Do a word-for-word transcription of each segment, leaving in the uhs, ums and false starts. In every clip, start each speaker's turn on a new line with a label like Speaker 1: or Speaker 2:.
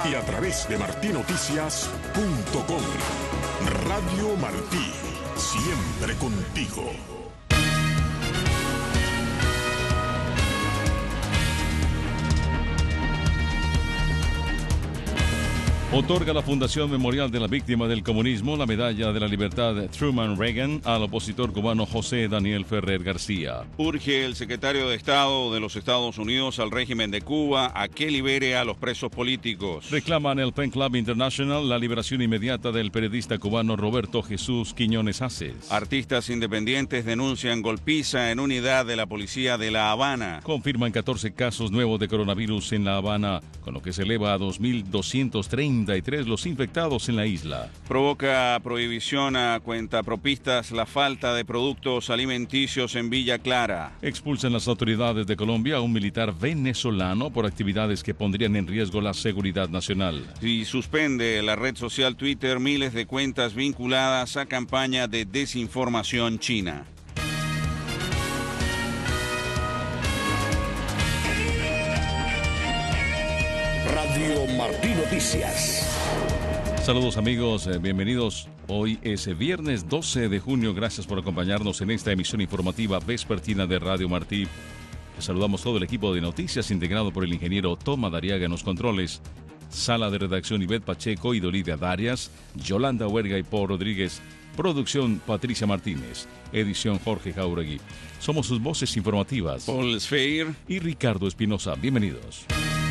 Speaker 1: y a través de martí noticias punto com. Radio Martí, siempre contigo.
Speaker 2: Otorga la Fundación Memorial de la Víctima del Comunismo la Medalla de la Libertad Truman Reagan al opositor cubano José Daniel Ferrer García.
Speaker 3: Urge el secretario de Estado de los Estados Unidos al régimen de Cuba a que libere a los presos políticos.
Speaker 2: Reclaman el Pen Club International la liberación inmediata del periodista cubano Roberto Jesús Quiñones Aces.
Speaker 3: Artistas independientes denuncian golpiza en unidad de la policía de La Habana.
Speaker 2: Confirman catorce casos nuevos de coronavirus en La Habana, con lo que se eleva a dos mil doscientos treinta y tres los infectados en la isla.
Speaker 3: Provoca prohibición a cuentapropistas la falta de productos alimenticios en Villa Clara.
Speaker 2: Expulsan las autoridades de Colombia a un militar venezolano por actividades que pondrían en riesgo la seguridad nacional.
Speaker 3: Y suspende la red social Twitter miles de cuentas vinculadas a campaña de desinformación china.
Speaker 1: Radio Martí Noticias.
Speaker 2: Saludos amigos, eh, bienvenidos. Hoy es viernes doce de junio. Gracias por acompañarnos en esta emisión informativa vespertina de Radio Martí. Les saludamos todo el equipo de noticias integrado por el ingeniero Toma Dariaga en los controles. Sala de redacción Ivette Pacheco y Dolidia Darias, Yolanda Huerga y Paul Rodríguez. Producción Patricia Martínez. Edición Jorge Jauregui. Somos sus voces informativas,
Speaker 3: Paul Sfeir
Speaker 2: y Ricardo Espinosa. Bienvenidos.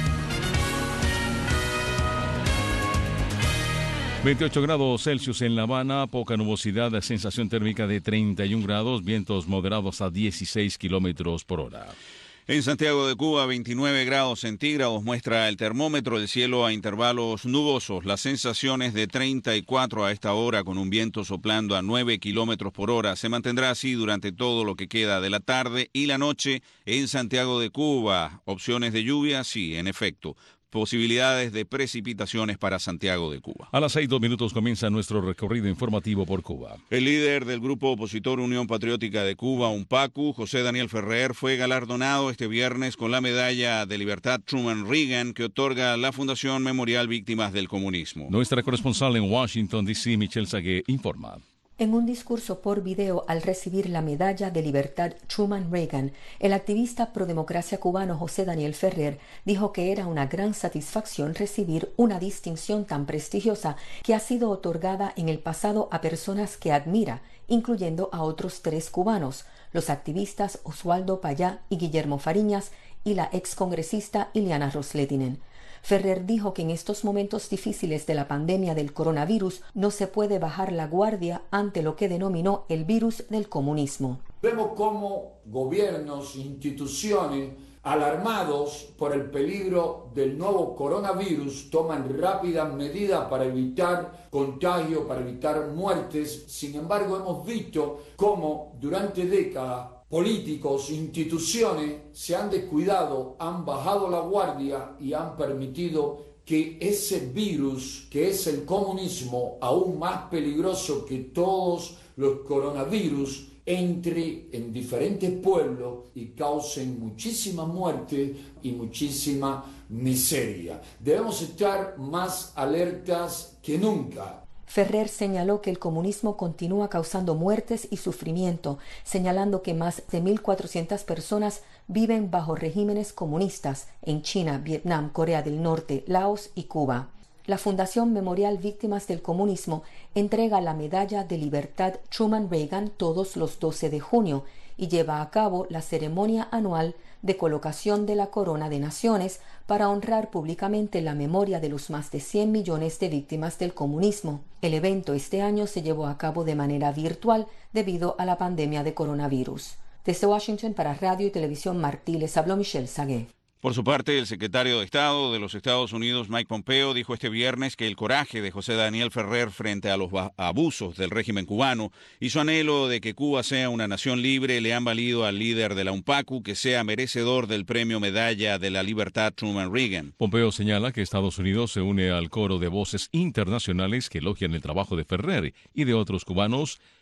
Speaker 2: veintiocho grados Celsius en La Habana, poca nubosidad, sensación térmica de treinta y un grados, vientos moderados a dieciséis kilómetros por hora.
Speaker 3: En Santiago de Cuba, veintinueve grados centígrados muestra el termómetro, el cielo a intervalos nubosos. Las sensaciones de treinta y cuatro a esta hora con un viento soplando a nueve kilómetros por hora. Se mantendrá así durante todo lo que queda de la tarde y la noche en Santiago de Cuba. Opciones de lluvia, sí, en efecto. Posibilidades de precipitaciones para Santiago de Cuba.
Speaker 2: A las seis, dos minutos comienza nuestro recorrido informativo por Cuba.
Speaker 3: El líder del grupo opositor Unión Patriótica de Cuba, UNPACU, José Daniel Ferrer, fue galardonado este viernes con la Medalla de Libertad Truman Reagan que otorga la Fundación Memorial Víctimas del Comunismo.
Speaker 2: Nuestra corresponsal en Washington, D C, Michelle Sagué, informa.
Speaker 4: En un discurso por video al recibir la Medalla de Libertad Truman Reagan, el activista prodemocracia cubano José Daniel Ferrer dijo que era una gran satisfacción recibir una distinción tan prestigiosa que ha sido otorgada en el pasado a personas que admira, incluyendo a otros tres cubanos, los activistas Oswaldo Payá y Guillermo Fariñas y la excongresista Ileana Ros-Lehtinen. Ferrer dijo que en estos momentos difíciles de la pandemia del coronavirus no se puede bajar la guardia ante lo que denominó el virus del comunismo.
Speaker 5: Vemos cómo gobiernos, instituciones, alarmados por el peligro del nuevo coronavirus, toman rápidas medidas para evitar contagio, para evitar muertes. Sin embargo, hemos visto cómo durante décadas políticos, instituciones se han descuidado, han bajado la guardia y han permitido que ese virus, que es el comunismo, aún más peligroso que todos los coronavirus, entre en diferentes pueblos y causen muchísima muerte y muchísima miseria. Debemos estar más alertas que nunca.
Speaker 4: Ferrer señaló que el comunismo continúa causando muertes y sufrimiento, señalando que más de mil cuatrocientas personas viven bajo regímenes comunistas en China, Vietnam, Corea del Norte, Laos y Cuba. La Fundación Memorial Víctimas del Comunismo entrega la Medalla de Libertad Truman Reagan todos los doce de junio y lleva a cabo la ceremonia anual de colocación de la Corona de Naciones para honrar públicamente la memoria de los más de cien millones de víctimas del comunismo. El evento este año se llevó a cabo de manera virtual debido a la pandemia de coronavirus. Desde Washington para Radio y Televisión Martí les habló Michelle Sagué.
Speaker 3: Por su parte, el secretario de Estado de los Estados Unidos, Mike Pompeo, dijo este viernes que el coraje de José Daniel Ferrer frente a los abusos del régimen cubano y su anhelo de que Cuba sea una nación libre le han valido al líder de la UNPACU que sea merecedor del premio Medalla de la Libertad Truman Reagan.
Speaker 2: Pompeo señala que Estados Unidos se une al coro de voces internacionales que elogian el trabajo de Ferrer y de otros cubanos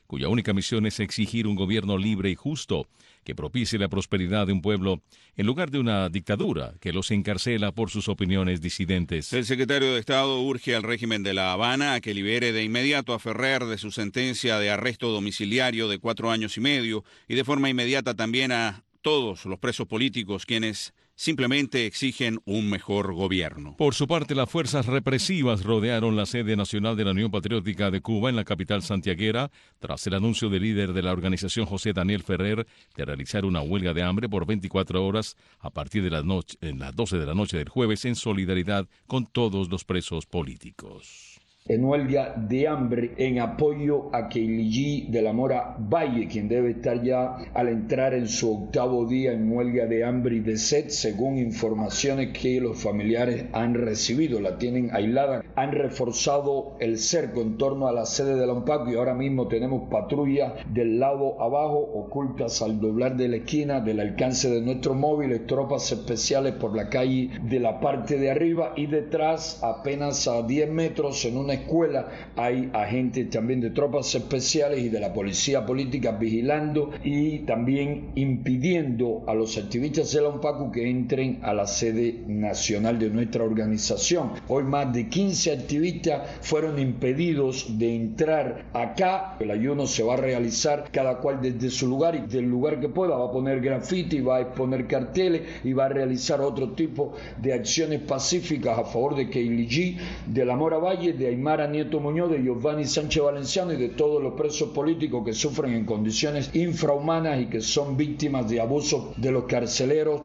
Speaker 2: cuya única misión es exigir un gobierno libre y justo que propicie la prosperidad de un pueblo en lugar de una dictadura que los encarcela por sus opiniones disidentes.
Speaker 3: El secretario de Estado urge al régimen de La Habana a que libere de inmediato a Ferrer de su sentencia de arresto domiciliario de cuatro años y medio y de forma inmediata también a todos los presos políticos quienes simplemente exigen un mejor gobierno.
Speaker 2: Por su parte, las fuerzas represivas rodearon la sede nacional de la Unión Patriótica de Cuba en la capital santiaguera tras el anuncio del líder de la organización José Daniel Ferrer de realizar una huelga de hambre por veinticuatro horas a partir de las, noche, en las doce de la noche del jueves en solidaridad con todos los presos políticos.
Speaker 6: En huelga de hambre en apoyo a Keiliji de la Mora Valle, quien debe estar ya al entrar en su octavo día en huelga de hambre y de sed, según informaciones que los familiares han recibido. La tienen aislada, han reforzado el cerco en torno a la sede de la UNPACO y ahora mismo tenemos patrullas del lado abajo, ocultas al doblar de la esquina, del alcance de nuestros móviles, tropas especiales por la calle de la parte de arriba y detrás, apenas a diez metros, en una escuela hay agentes también de tropas especiales y de la policía política vigilando y también impidiendo a los activistas de la UNPACO que entren a la sede nacional de nuestra organización. Hoy más de quince activistas fueron impedidos de entrar acá. El ayuno se va a realizar cada cual desde su lugar y del lugar que pueda. Va a poner grafiti, va a exponer carteles y va a realizar otro tipo de acciones pacíficas a favor de Keiliji, de la Mora Valle, de Aymara Nieto Muñoz, de Giovanni Sánchez Valenciano y de todos los presos políticos que sufren en condiciones infrahumanas y que son víctimas de abusos de los carceleros.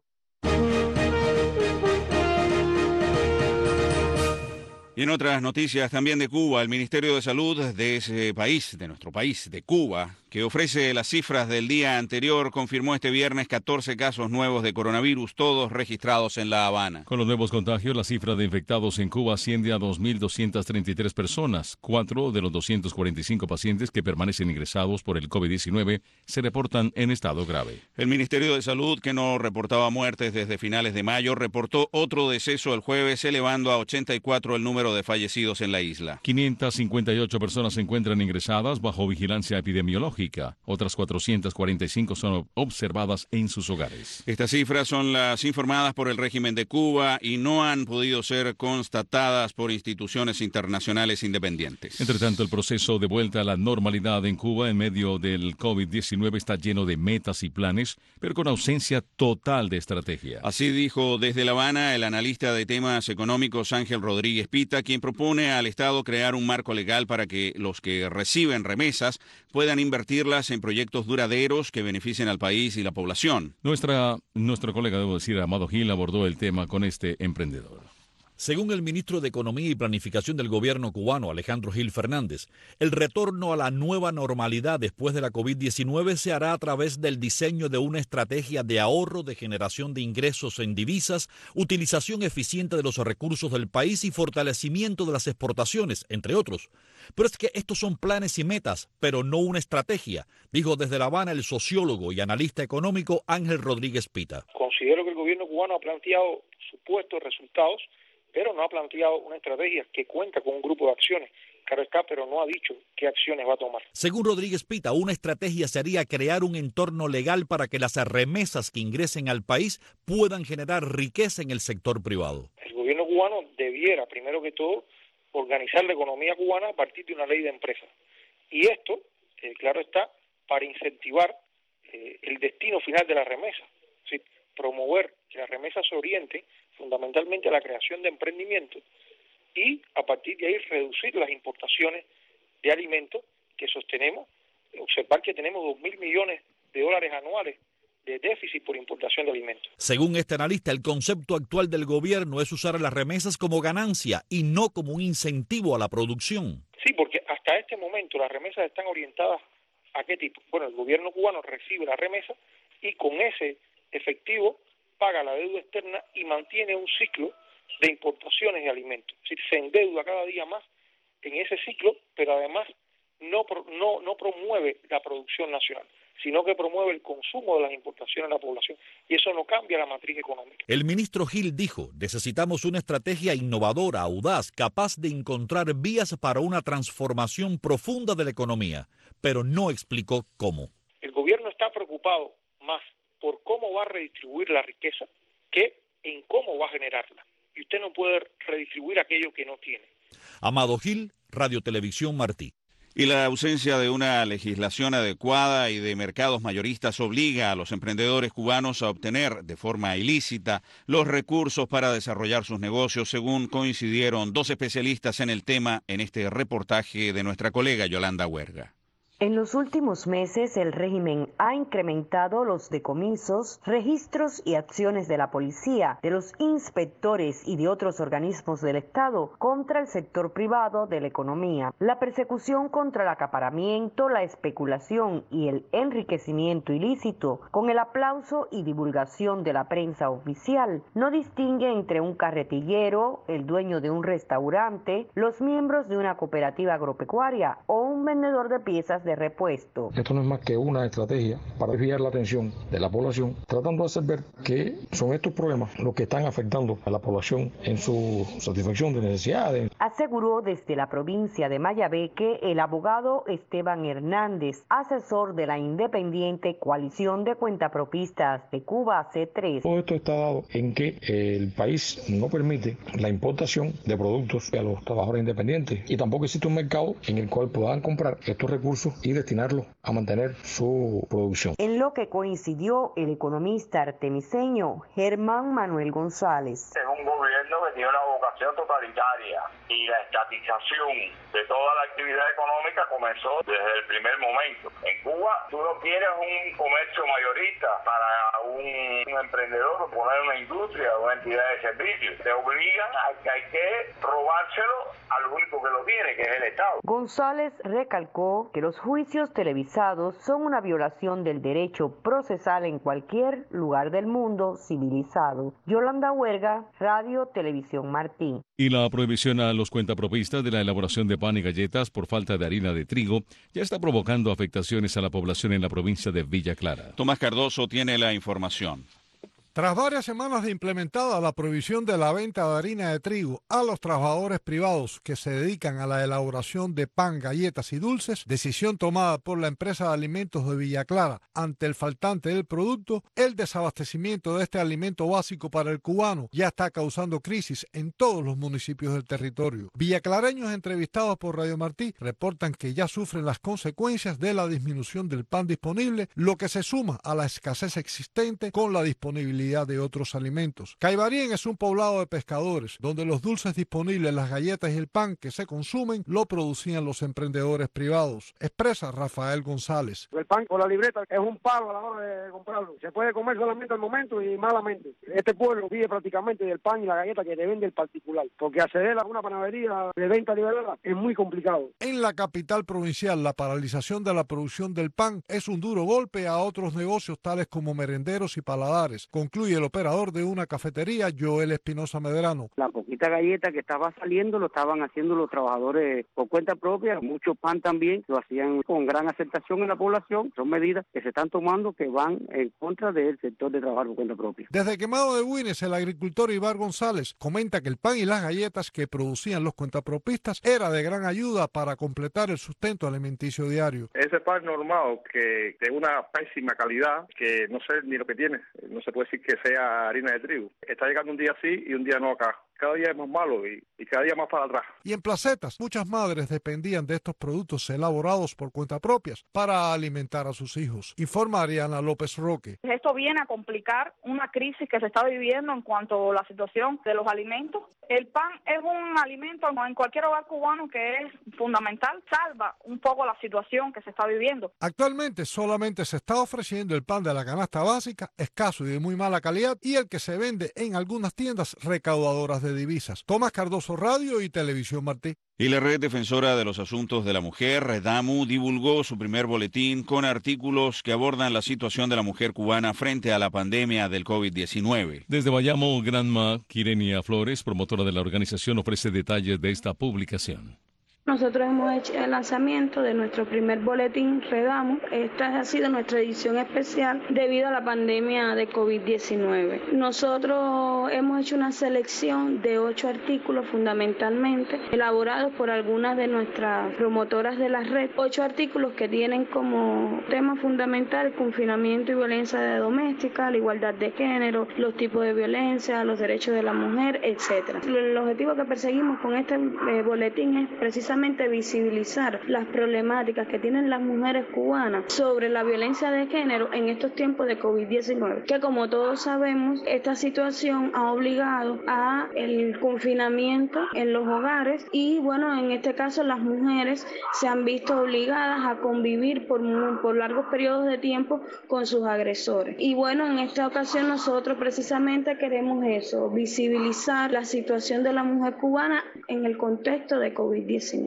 Speaker 3: Y en otras noticias también de Cuba, el Ministerio de Salud de ese país, de nuestro país, de Cuba, que ofrece las cifras del día anterior, confirmó este viernes catorce casos nuevos de coronavirus, todos registrados en La Habana.
Speaker 2: Con los nuevos contagios, la cifra de infectados en Cuba asciende a dos mil doscientas treinta y tres personas. Cuatro de los doscientos cuarenta y cinco pacientes que permanecen ingresados por el COVID diecinueve se reportan en estado grave.
Speaker 3: El Ministerio de Salud, que no reportaba muertes desde finales de mayo, reportó otro deceso el jueves, elevando a ochenta y cuatro el número de fallecidos en la isla.
Speaker 2: quinientas cincuenta y ocho personas se encuentran ingresadas bajo vigilancia epidemiológica. Otras cuatrocientas cuarenta y cinco son observadas en sus hogares.
Speaker 3: Estas cifras son las informadas por el régimen de Cuba y no han podido ser constatadas por instituciones internacionales independientes.
Speaker 2: Entre tanto, el proceso de vuelta a la normalidad en Cuba en medio del COVID diecinueve está lleno de metas y planes, pero con ausencia total de estrategia.
Speaker 3: Así dijo desde La Habana el analista de temas económicos Ángel Rodríguez Pita, quien propone al Estado crear un marco legal para que los que reciben remesas puedan invertirlas en proyectos duraderos que beneficien al país y la población.
Speaker 2: Nuestra, nuestro colega, debo decir, Amado Gil, abordó el tema con este emprendedor.
Speaker 7: Según el ministro de Economía y Planificación del gobierno cubano, Alejandro Gil Fernández, el retorno a la nueva normalidad después de la COVID diecinueve se hará a través del diseño de una estrategia de ahorro, de generación de ingresos en divisas, utilización eficiente de los recursos del país y fortalecimiento de las exportaciones, entre otros. Pero es que estos son planes y metas, pero no una estrategia, dijo desde La Habana el sociólogo y analista económico Ángel Rodríguez Pita.
Speaker 8: Considero que el gobierno cubano ha planteado supuestos resultados, pero no ha planteado una estrategia que cuenta con un grupo de acciones, claro está, pero no ha dicho qué acciones va a tomar.
Speaker 7: Según Rodríguez Pita, una estrategia sería crear un entorno legal para que las remesas que ingresen al país puedan generar riqueza en el sector privado.
Speaker 8: El gobierno cubano debiera, primero que todo, organizar la economía cubana a partir de una ley de empresas. Y esto, eh, claro está, para incentivar eh, el destino final de la remesa, es decir, promover que la remesa se oriente fundamentalmente a la creación de emprendimientos y a partir de ahí reducir las importaciones de alimentos que sostenemos, observar que tenemos dos mil millones de dólares anuales de déficit por importación de alimentos.
Speaker 7: Según este analista, el concepto actual del gobierno es usar las remesas como ganancia y no como un incentivo a la producción.
Speaker 8: Sí, porque hasta este momento las remesas están orientadas ¿a qué tipo? Bueno, el gobierno cubano recibe la remesa y con ese efectivo paga la deuda externa y mantiene un ciclo de importaciones de alimentos. Es decir, se endeuda cada día más en ese ciclo, pero además no, no, no promueve la producción nacional. sino que promueve el consumo de las importaciones en la población, y eso no cambia la matriz económica.
Speaker 7: El ministro Gil dijo, necesitamos una estrategia innovadora, audaz, capaz de encontrar vías para una transformación profunda de la economía, pero no explicó cómo.
Speaker 8: El gobierno está preocupado más por cómo va a redistribuir la riqueza que en cómo va a generarla. Y usted no puede redistribuir aquello que no tiene.
Speaker 7: Amado Gil, Radio Televisión Martí.
Speaker 3: Y la ausencia de una legislación adecuada y de mercados mayoristas obliga a los emprendedores cubanos a obtener de forma ilícita los recursos para desarrollar sus negocios, según coincidieron dos especialistas en el tema en este reportaje de nuestra colega Yolanda Huerga.
Speaker 9: En los últimos meses, el régimen ha incrementado los decomisos, registros y acciones de la policía, de los inspectores y de otros organismos del Estado contra el sector privado de la economía. La persecución contra el acaparamiento, la especulación y el enriquecimiento ilícito, con el aplauso y divulgación de la prensa oficial, no distingue entre un carretillero, el dueño de un restaurante, los miembros de una cooperativa agropecuaria o un vendedor de piezas de repuesto.
Speaker 10: Esto no es más que una estrategia para desviar la atención de la población, tratando de hacer ver que son estos problemas los que están afectando a la población en su satisfacción de necesidades.
Speaker 9: Aseguró desde la provincia de Mayabeque el abogado Esteban Hernández, asesor de la independiente Coalición de Cuentapropistas de Cuba C tres.
Speaker 10: Todo esto está dado en que el país no permite la importación de productos a los trabajadores independientes y tampoco existe un mercado en el cual puedan comprar estos recursos y destinarlo a mantener su producción.
Speaker 9: En lo que coincidió el economista artemiseño Germán Manuel González.
Speaker 11: Es un gobierno que tiene una vocación totalitaria y la estatización de toda la actividad económica comenzó desde el primer momento. En Cuba tú no tienes un comercio mayorista para un, un emprendedor o poner una industria o una entidad de servicios. Te obligan a que hay que robárselo al único que lo tiene, que es el Estado.
Speaker 9: González recalcó que los juicios televisados son una violación del derecho procesal en cualquier lugar del mundo civilizado. Yolanda Huerga, Radio Televisión Martí.
Speaker 2: Y la prohibición a los cuentapropistas de la elaboración de pan y galletas por falta de harina de trigo ya está provocando afectaciones a la población en la provincia de Villa Clara.
Speaker 3: Tomás Cardoso tiene la información.
Speaker 12: Tras varias semanas de implementada la prohibición de la venta de harina de trigo a los trabajadores privados que se dedican a la elaboración de pan, galletas y dulces, decisión tomada por la empresa de alimentos de Villa Clara ante el faltante del producto, el desabastecimiento de este alimento básico para el cubano ya está causando crisis en todos los municipios del territorio. Villaclareños entrevistados por Radio Martí reportan que ya sufren las consecuencias de la disminución del pan disponible, lo que se suma a la escasez existente con la disponibilidad de otros alimentos. Caibarien es un poblado de pescadores, donde los dulces disponibles, las galletas y el pan que se consumen lo producían los emprendedores privados, expresa Rafael González.
Speaker 13: El pan con la libreta es un palo a la hora de comprarlo. Se puede comer solamente al momento y malamente. Este pueblo vive prácticamente del pan y la galleta que te vende el particular, porque acceder a una panadería de venta liberada es muy complicado.
Speaker 12: En la capital provincial, la paralización de la producción del pan es un duro golpe a otros negocios tales como merenderos y paladares, concluye el operador de una cafetería, Joel Espinosa Medrano.
Speaker 14: La poquita galleta que estaba saliendo lo estaban haciendo los trabajadores por cuenta propia, mucho pan también lo hacían con gran aceptación en la población. Son medidas que se están tomando que van en contra del sector de trabajo por cuenta propia.
Speaker 12: Desde Quemado de Buines, el agricultor Ibar González comenta que el pan y las galletas que producían los cuentapropistas era de gran ayuda para completar el sustento alimenticio diario.
Speaker 15: Ese pan normal que de una pésima calidad, que no sé ni lo que tiene, no se puede decir que sea harina de trigo. Está llegando un día sí y un día no acá. Cada día es más malo y, y cada día más para atrás.
Speaker 12: Y en Placetas, muchas madres dependían de estos productos elaborados por cuenta propias para alimentar a sus hijos. Informa Ariana López Roque.
Speaker 16: Esto viene a complicar una crisis que se está viviendo en cuanto a la situación de los alimentos. El pan es un alimento en cualquier hogar cubano que es fundamental, salva un poco la situación que se está viviendo.
Speaker 12: Actualmente solamente se está ofreciendo el pan de la canasta básica, escaso y de muy mala calidad, y el que se vende en algunas tiendas recaudadoras de divisas. Tomás Cardoso, Radio y Televisión Martí.
Speaker 3: Y la Red Defensora de los Asuntos de la Mujer, REDAMU, divulgó su primer boletín con artículos que abordan la situación de la mujer cubana frente a la pandemia del COVID diecinueve.
Speaker 2: Desde Bayamo, Granma Quirenia Flores, promotora de la organización, ofrece detalles de esta publicación.
Speaker 17: Nosotros hemos hecho el lanzamiento de nuestro primer boletín Redamu. Esta ha sido nuestra edición especial debido a la pandemia de COVID diecinueve. Nosotros hemos hecho una selección de ocho artículos fundamentalmente elaborados por algunas de nuestras promotoras de la red. Ocho artículos que tienen como tema fundamental el confinamiento y violencia doméstica, la igualdad de género, los tipos de violencia, los derechos de la mujer, etcétera. El objetivo que perseguimos con este eh, boletín es precisamente visibilizar las problemáticas que tienen las mujeres cubanas sobre la violencia de género en estos tiempos de COVID diecinueve, que como todos sabemos, esta situación ha obligado a el confinamiento en los hogares y bueno, en este caso las mujeres se han visto obligadas a convivir por, por largos periodos de tiempo con sus agresores. Y bueno, en esta ocasión nosotros precisamente queremos eso, visibilizar la situación de la mujer cubana en el contexto de COVID diecinueve.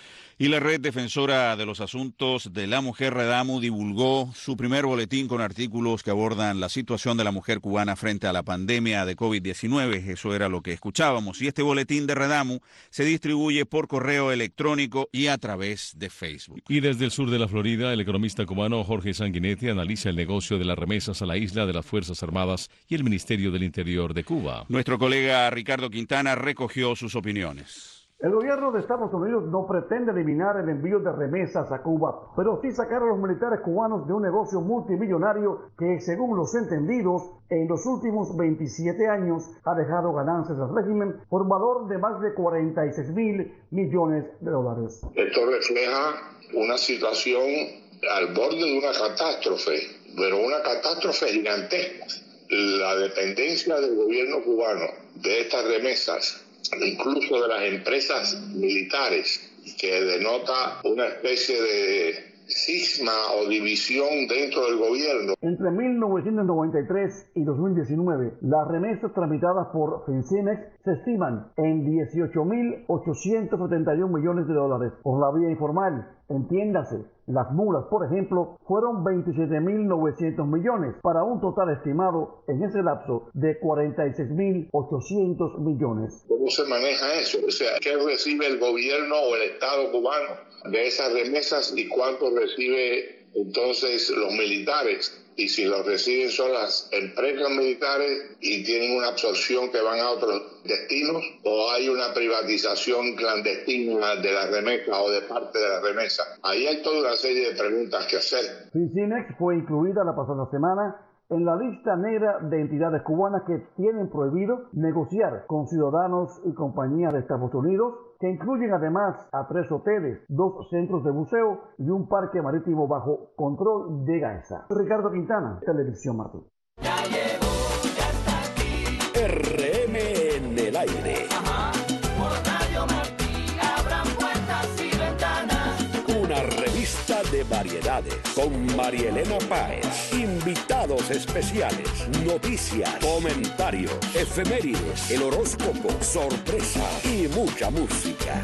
Speaker 3: Y la Red Defensora de los Asuntos de la Mujer Redamu divulgó su primer boletín con artículos que abordan la situación de la mujer cubana frente a la pandemia de COVID diecinueve. Eso era lo que escuchábamos. Y este boletín de Redamu se distribuye por correo electrónico y a través de Facebook.
Speaker 2: Y desde el sur de la Florida, el economista cubano Jorge Sanguinetti analiza el negocio de las remesas a la isla de las Fuerzas Armadas y el Ministerio del Interior de Cuba.
Speaker 3: Nuestro colega Ricardo Quintana recogió sus opiniones.
Speaker 18: El gobierno de Estados Unidos no pretende eliminar el envío de remesas a Cuba, pero sí sacar a los militares cubanos de un negocio multimillonario que, según los entendidos, en los últimos veintisiete años ha dejado ganancias al régimen por valor de más de cuarenta y seis mil millones de dólares.
Speaker 19: Esto refleja una situación al borde de una catástrofe, pero una catástrofe gigantesca. La dependencia del gobierno cubano de estas remesas, incluso de las empresas militares, que denota una especie de cisma o división dentro del gobierno.
Speaker 18: Entre mil novecientos noventa y tres y dos mil diecinueve, las remesas tramitadas por Fincenex se estiman en dieciocho mil ochocientos setenta y uno millones de dólares. Por la vía informal, entiéndase, las mulas, por ejemplo, fueron veintisiete mil novecientos millones, para un total estimado en ese lapso de cuarenta y seis mil ochocientos millones.
Speaker 19: ¿Cómo se maneja eso? O sea, ¿qué recibe el gobierno o el Estado cubano de esas remesas y cuánto recibe entonces los militares? Y si los reciben son las empresas militares y tienen una absorción que van a otros destinos, o hay una privatización clandestina de la remesa o de parte de la remesa. Ahí hay toda una serie de preguntas que hacer.
Speaker 18: Fincenex fue incluida la pasada semana en la lista negra de entidades cubanas que tienen prohibido negociar con ciudadanos y compañías de Estados Unidos, que incluyen además a tres hoteles, dos centros de buceo y un parque marítimo bajo control de Gaesa. Ricardo Quintana, Televisión Martí.
Speaker 20: Ya llegó, ya está aquí. R M en el aire. Ajá. Por Radio Martí abran puertas y ventanas. Una revista de variedades con Marielena Páez. Invitados especiales, noticias, comentarios, efemérides, el horóscopo, sorpresa y mucha música.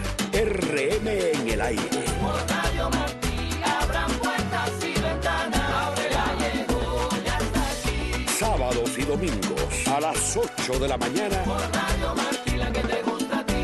Speaker 20: R M en el aire. Por Radio Martí abran puertas y ventanas. Abre, ya llegó, ya está aquí. Sábados y domingos a las ocho de la mañana. Por Radio Martí, la que te gusta a ti.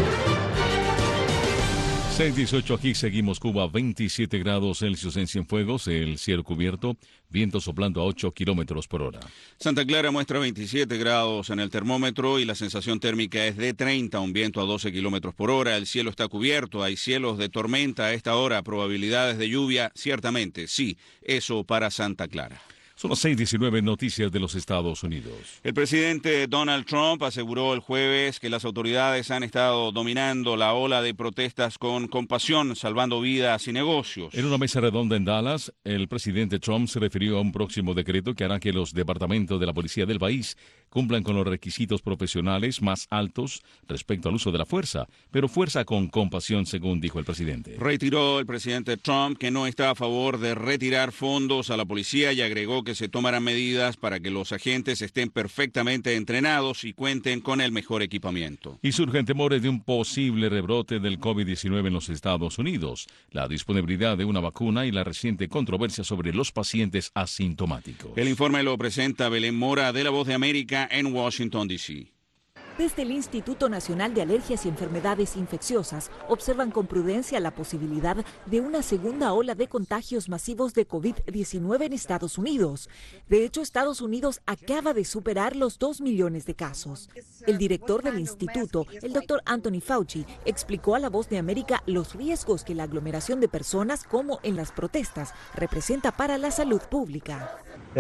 Speaker 2: seis dieciocho aquí, seguimos Cuba, veintisiete grados Celsius en Cienfuegos, el cielo cubierto, viento soplando a ocho kilómetros por hora.
Speaker 3: Santa Clara muestra veintisiete grados en el termómetro y la sensación térmica es de treinta, un viento a doce kilómetros por hora. El cielo está cubierto, hay cielos de tormenta a esta hora, probabilidades de lluvia, ciertamente, sí, eso para Santa Clara.
Speaker 2: Son las seis diecinueve, noticias de los Estados Unidos.
Speaker 3: El presidente Donald Trump aseguró el jueves que las autoridades han estado dominando la ola de protestas con compasión, salvando vidas y negocios.
Speaker 2: En una mesa redonda en Dallas, el presidente Trump se refirió a un próximo decreto que hará que los departamentos de la policía del país cumplan con los requisitos profesionales más altos respecto al uso de la fuerza, pero fuerza con compasión, según dijo el presidente.
Speaker 3: Retiró el presidente Trump que no está a favor de retirar fondos a la policía y agregó que se tomarán medidas para que los agentes estén perfectamente entrenados y cuenten con el mejor equipamiento.
Speaker 2: Y surgen temores de un posible rebrote del COVID diecinueve en los Estados Unidos, la disponibilidad de una vacuna y la reciente controversia sobre los pacientes asintomáticos.
Speaker 3: El informe lo presenta Belén Mora de La Voz de América en Washington, D C
Speaker 21: Desde el Instituto Nacional de Alergias y Enfermedades Infecciosas observan con prudencia la posibilidad de una segunda ola de contagios masivos de COVID diecinueve en Estados Unidos. De hecho, Estados Unidos acaba de superar los dos millones de casos. El director del instituto, el doctor Anthony Fauci, explicó a La Voz de América los riesgos que la aglomeración de personas, como en las protestas, representa para la salud pública.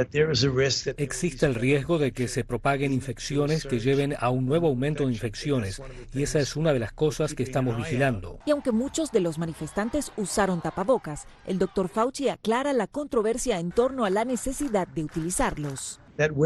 Speaker 22: Existe el riesgo de que se propaguen infecciones que lleven a un nuevo aumento de infecciones, y esa es una de las cosas que estamos vigilando.
Speaker 21: Y aunque muchos de los manifestantes usaron tapabocas, el doctor Fauci aclara la controversia en torno a la necesidad de utilizarlos.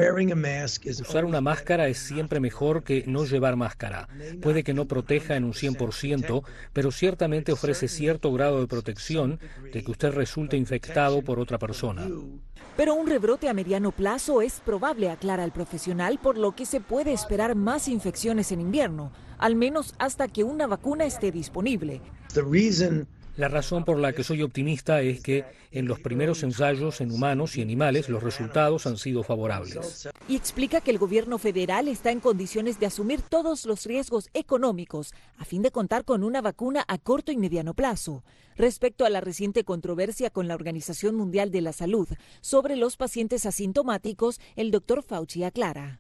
Speaker 22: Usar una máscara es siempre mejor que no llevar máscara. Puede que no proteja en un cien por ciento, pero ciertamente ofrece cierto grado de protección de que usted resulte infectado por otra persona.
Speaker 21: Pero un rebrote a mediano plazo es probable, aclara el profesional, por lo que se puede esperar más infecciones en invierno, al menos hasta que una vacuna esté disponible.
Speaker 22: La razón por la que soy optimista es que en los primeros ensayos en humanos y animales los resultados han sido favorables.
Speaker 21: Y explica que el gobierno federal está en condiciones de asumir todos los riesgos económicos a fin de contar con una vacuna a corto y mediano plazo. Respecto a la reciente controversia con la Organización Mundial de la Salud sobre los pacientes asintomáticos, el doctor Fauci aclara.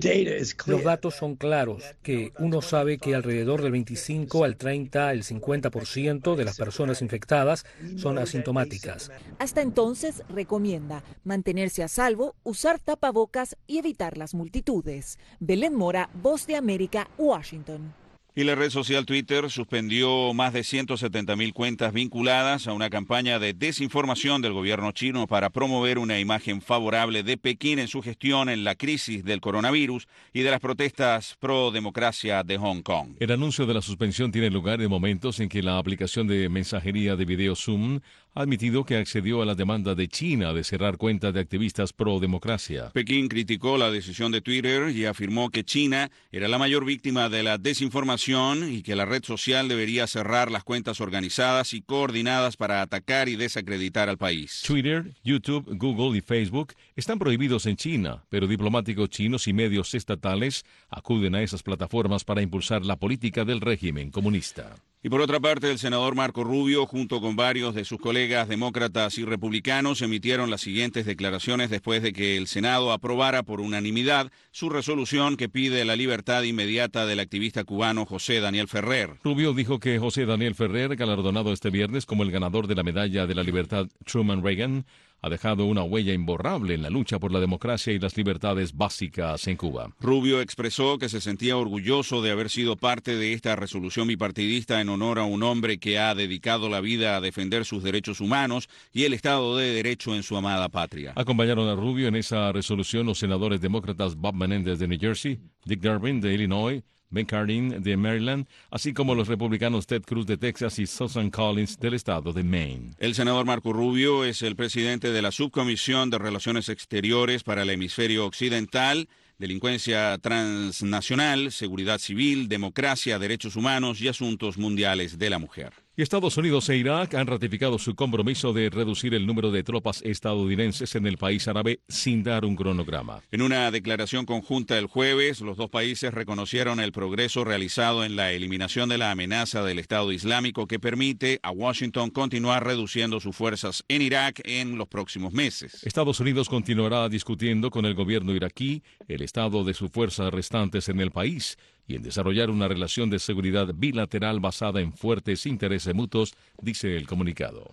Speaker 22: Los datos son claros, que uno sabe que alrededor del veinticinco al treinta, el cincuenta por ciento de las personas infectadas son asintomáticas.
Speaker 21: Hasta entonces, recomienda mantenerse a salvo, usar tapabocas y evitar las multitudes. Belén Mora, Voz de América, Washington.
Speaker 3: Y la red social Twitter suspendió más de ciento setenta mil cuentas vinculadas a una campaña de desinformación del gobierno chino para promover una imagen favorable de Pekín en su gestión en la crisis del coronavirus y de las protestas pro democracia de Hong Kong.
Speaker 2: El anuncio de la suspensión tiene lugar en momentos en que la aplicación de mensajería de video Zoom ha admitido que accedió a la demanda de China de cerrar cuentas de activistas pro democracia.
Speaker 3: Pekín criticó la decisión de Twitter y afirmó que China era la mayor víctima de la desinformación y que la red social debería cerrar las cuentas organizadas y coordinadas para atacar y desacreditar al país.
Speaker 2: Twitter, YouTube, Google y Facebook están prohibidos en China, pero diplomáticos chinos y medios estatales acuden a esas plataformas para impulsar la política del régimen comunista.
Speaker 3: Y por otra parte, el senador Marco Rubio, junto con varios de sus colegas demócratas y republicanos, emitieron las siguientes declaraciones después de que el Senado aprobara por unanimidad su resolución que pide la libertad inmediata del activista cubano José Daniel Ferrer.
Speaker 2: Rubio dijo que José Daniel Ferrer, galardonado este viernes como el ganador de la Medalla de la Libertad Truman Reagan, ha dejado una huella imborrable en la lucha por la democracia y las libertades básicas en Cuba.
Speaker 3: Rubio expresó que se sentía orgulloso de haber sido parte de esta resolución bipartidista en honor a un hombre que ha dedicado la vida a defender sus derechos humanos y el Estado de Derecho en su amada patria.
Speaker 2: Acompañaron a Rubio en esa resolución los senadores demócratas Bob Menendez de New Jersey, Dick Durbin de Illinois, Ben Cardin de Maryland, así como los republicanos Ted Cruz de Texas y Susan Collins del estado de Maine.
Speaker 3: El senador Marco Rubio es el presidente de la Subcomisión de Relaciones Exteriores para el Hemisferio Occidental, Delincuencia Transnacional, Seguridad Civil, Democracia, Derechos Humanos y Asuntos Mundiales de la Mujer.
Speaker 2: Y Estados Unidos e Irak han ratificado su compromiso de reducir el número de tropas estadounidenses en el país árabe sin dar un cronograma.
Speaker 3: En una declaración conjunta el jueves, los dos países reconocieron el progreso realizado en la eliminación de la amenaza del Estado Islámico que permite a Washington continuar reduciendo sus fuerzas en Irak en los próximos meses.
Speaker 2: Estados Unidos continuará discutiendo con el gobierno iraquí el estado de sus fuerzas restantes en el país y en desarrollar una relación de seguridad bilateral basada en fuertes intereses mutuos, dice el comunicado.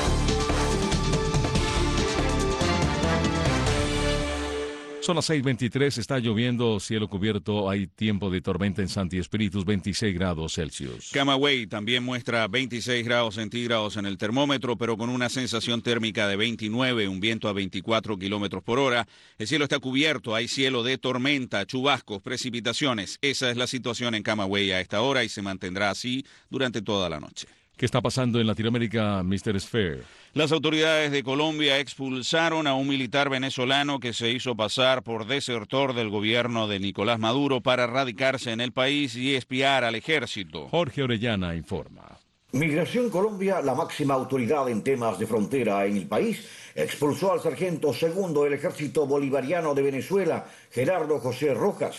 Speaker 2: Son las seis veintitrés, está lloviendo, cielo cubierto, hay tiempo de tormenta en Santi Espíritus, veintiséis grados Celsius.
Speaker 3: Camagüey también muestra veintiséis grados centígrados en el termómetro, pero con una sensación térmica de veintinueve, un viento a veinticuatro kilómetros por hora. El cielo está cubierto, hay cielo de tormenta, chubascos, precipitaciones. Esa es la situación en Camagüey a esta hora y se mantendrá así durante toda la noche.
Speaker 2: ¿Qué está pasando en Latinoamérica, mister Sphere?
Speaker 3: Las autoridades de Colombia expulsaron a un militar venezolano que se hizo pasar por desertor del gobierno de Nicolás Maduro para radicarse en el país y espiar al ejército.
Speaker 2: Jorge Orellana informa.
Speaker 23: Migración Colombia, la máxima autoridad en temas de frontera en el país, expulsó al sargento segundo del ejército bolivariano de Venezuela, Gerardo José Rojas.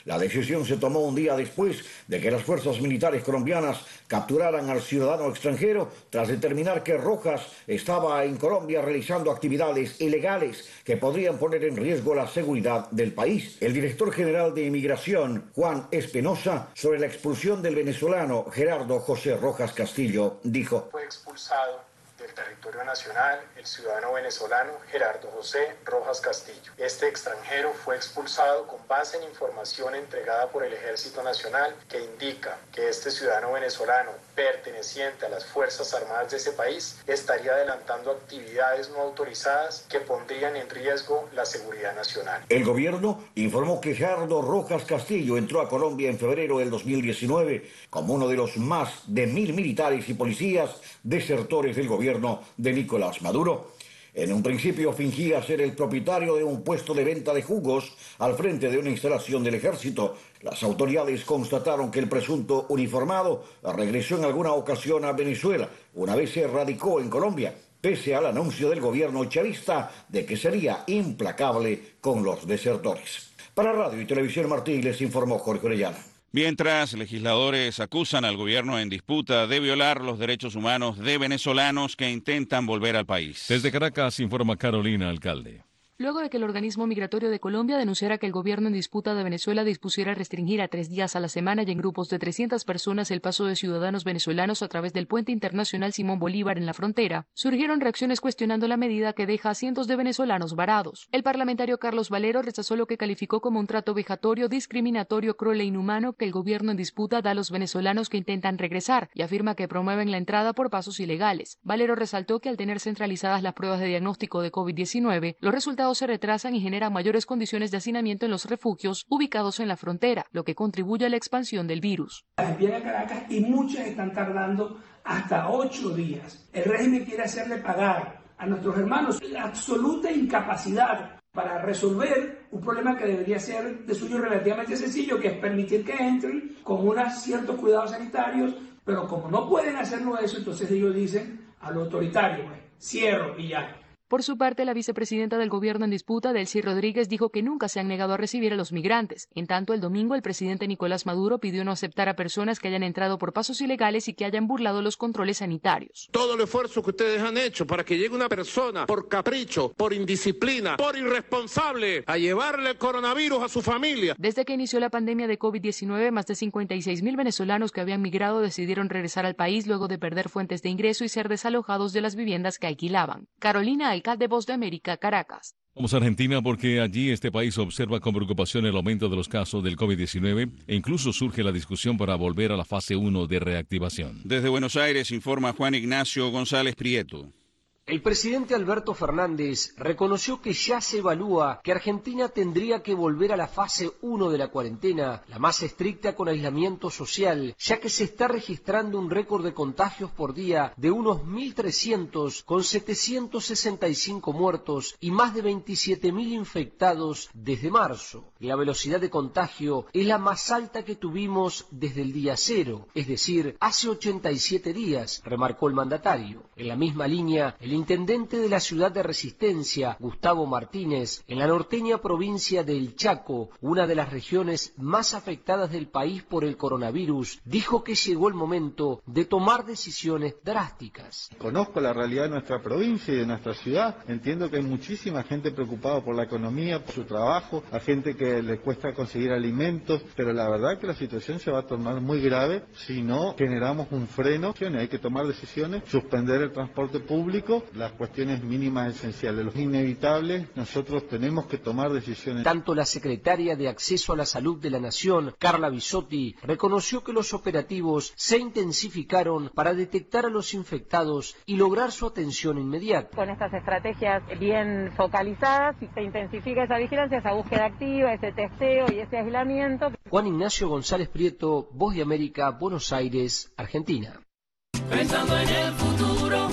Speaker 23: La decisión se tomó un día después de que las fuerzas militares colombianas capturaran al ciudadano extranjero tras determinar que Rojas estaba en Colombia realizando actividades ilegales que podrían poner en riesgo la seguridad del país. El director general de Inmigración, Juan Espinosa, sobre la expulsión del venezolano Gerardo José Rojas Castillo, dijo:
Speaker 1: Fue expulsado del territorio nacional el ciudadano venezolano Gerardo José Rojas Castillo. Este extranjero fue expulsado con base en información entregada por el Ejército Nacional que indica que este ciudadano venezolano perteneciente a las Fuerzas Armadas de ese país estaría adelantando actividades no autorizadas que pondrían en riesgo la seguridad nacional.
Speaker 23: El gobierno informó que Gerardo Rojas Castillo entró a Colombia en febrero del dos mil diecinueve como uno de los más de mil militares y policías desertores del gobierno de Nicolás Maduro. En un principio fingía ser el propietario de un puesto de venta de jugos al frente de una instalación del ejército. Las autoridades constataron que el presunto uniformado regresó en alguna ocasión a Venezuela, una vez se radicó en Colombia, pese al anuncio del gobierno chavista de que sería implacable con los desertores. Para Radio y Televisión Martí les informó Jorge Orellana.
Speaker 3: Mientras, legisladores acusan al gobierno en disputa de violar los derechos humanos de venezolanos que intentan volver al país.
Speaker 2: Desde Caracas informa Carolina Alcalde.
Speaker 4: Luego de que el organismo migratorio de Colombia denunciara que el gobierno en disputa de Venezuela dispusiera restringir a tres días a la semana y en grupos de trescientas personas el paso de ciudadanos venezolanos a través del puente internacional Simón Bolívar en la frontera, surgieron reacciones cuestionando la medida que deja a cientos de venezolanos varados. El parlamentario Carlos Valero rechazó lo que calificó como un trato vejatorio, discriminatorio, cruel e inhumano que el gobierno en disputa da a los venezolanos que intentan regresar y afirma que promueven la entrada por pasos ilegales. Valero resaltó que al tener centralizadas las pruebas de diagnóstico de COVID diecinueve, los resultados se retrasan y generan mayores condiciones de hacinamiento en los refugios ubicados en la frontera, lo que contribuye a la expansión del virus.
Speaker 5: Vienen a Caracas y muchas están tardando hasta ocho días. El régimen quiere hacerle pagar a nuestros hermanos la absoluta incapacidad para resolver un problema que debería ser de suyo relativamente sencillo, que es permitir que entren con unos ciertos cuidados sanitarios, pero como no pueden hacerlo eso, entonces ellos dicen a lo autoritario, pues, cierro y ya.
Speaker 4: Por su parte, la vicepresidenta del gobierno en disputa, Delcy Rodríguez, dijo que nunca se han negado a recibir a los migrantes. En tanto, el domingo el presidente Nicolás Maduro pidió no aceptar a personas que hayan entrado por pasos ilegales y que hayan burlado los controles sanitarios.
Speaker 24: Todo el esfuerzo que ustedes han hecho para que llegue una persona por capricho, por indisciplina, por irresponsable, a llevarle el coronavirus a su familia.
Speaker 4: Desde que inició la pandemia de COVID diecinueve, más de cincuenta y seis mil venezolanos que habían migrado decidieron regresar al país luego de perder fuentes de ingreso y ser desalojados de las viviendas que alquilaban. Carolina Alcalde, Voz de América, Caracas.
Speaker 2: Vamos a Argentina porque allí este país observa con preocupación el aumento de los casos del COVID diecinueve e incluso surge la discusión para volver a la fase uno de reactivación.
Speaker 3: Desde Buenos Aires informa Juan Ignacio González Prieto.
Speaker 25: El presidente Alberto Fernández reconoció que ya se evalúa que Argentina tendría que volver a la fase uno de la cuarentena, la más estricta con aislamiento social, ya que se está registrando un récord de contagios por día de unos mil trescientos con setecientos sesenta y cinco muertos y más de veintisiete mil infectados desde marzo. La velocidad de contagio es la más alta que tuvimos desde el día cero, es decir, hace ochenta y siete días, remarcó el mandatario. En la misma línea, el intendente de la ciudad de Resistencia, Gustavo Martínez, en la norteña provincia del Chaco, una de las regiones más afectadas del país por el coronavirus, dijo que llegó el momento de tomar decisiones drásticas.
Speaker 26: Conozco la realidad de nuestra provincia y de nuestra ciudad. Entiendo que hay muchísima gente preocupada por la economía, por su trabajo, a gente que le cuesta conseguir alimentos, pero la verdad que la situación se va a tornar muy grave si no generamos un freno. Hay que tomar decisiones, suspender el transporte público, las cuestiones mínimas esenciales, los inevitables, nosotros tenemos que tomar decisiones.
Speaker 25: Tanto la secretaria de Acceso a la Salud de la Nación, Carla Bisotti, reconoció que los operativos se intensificaron para detectar a los infectados y lograr su atención inmediata.
Speaker 27: Con estas estrategias bien focalizadas, se intensifica esa vigilancia, esa búsqueda activa, ese testeo y ese aislamiento.
Speaker 25: Juan Ignacio González Prieto, Voz de América, Buenos Aires, Argentina.
Speaker 28: Pensando en el futuro,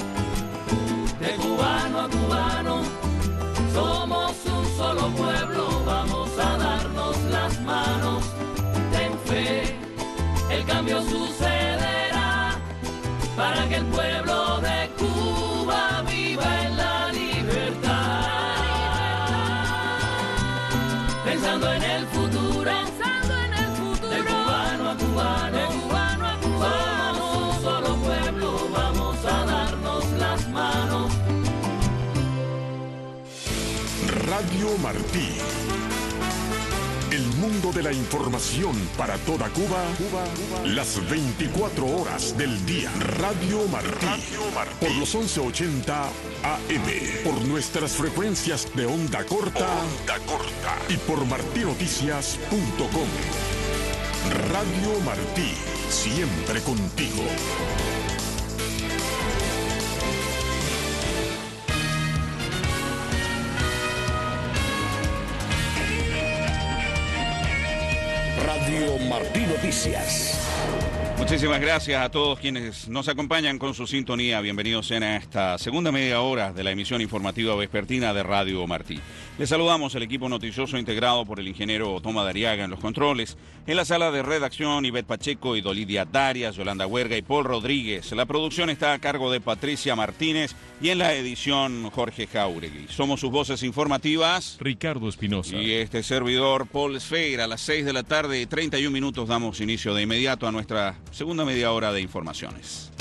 Speaker 28: de cubano a cubano, somos un solo pueblo, vamos a darnos las manos. Ten fe, el cambio sucederá, para que el pueblo de Cuba viva en la libertad. Pensando en el futuro, pensando en
Speaker 6: Radio Martí. El mundo de la información para toda Cuba, Cuba, Cuba. Las veinticuatro horas del día. Radio Martí. Radio Martí. Por los once ochenta A M. Por nuestras frecuencias de onda corta. Onda corta. Y por martinoticias punto com. Radio Martí. Siempre contigo.
Speaker 20: Radio Martí Noticias.
Speaker 3: Muchísimas gracias a todos quienes nos acompañan con su sintonía. Bienvenidos en esta segunda media hora de la emisión informativa vespertina de Radio Martí. Les saludamos el equipo noticioso integrado por el ingeniero Toma Dariaga en los controles. En la sala de redacción, Ivette Pacheco y Dolidia Darias, Yolanda Huerga y Paul Rodríguez. La producción está a cargo de Patricia Martínez y en la edición Jorge Jauregui. Somos sus voces informativas,
Speaker 2: Ricardo Espinosa
Speaker 3: y este servidor, Paul Sfeir. A las seis de la tarde y treinta y un minutos damos inicio de inmediato a nuestra segunda media hora de informaciones.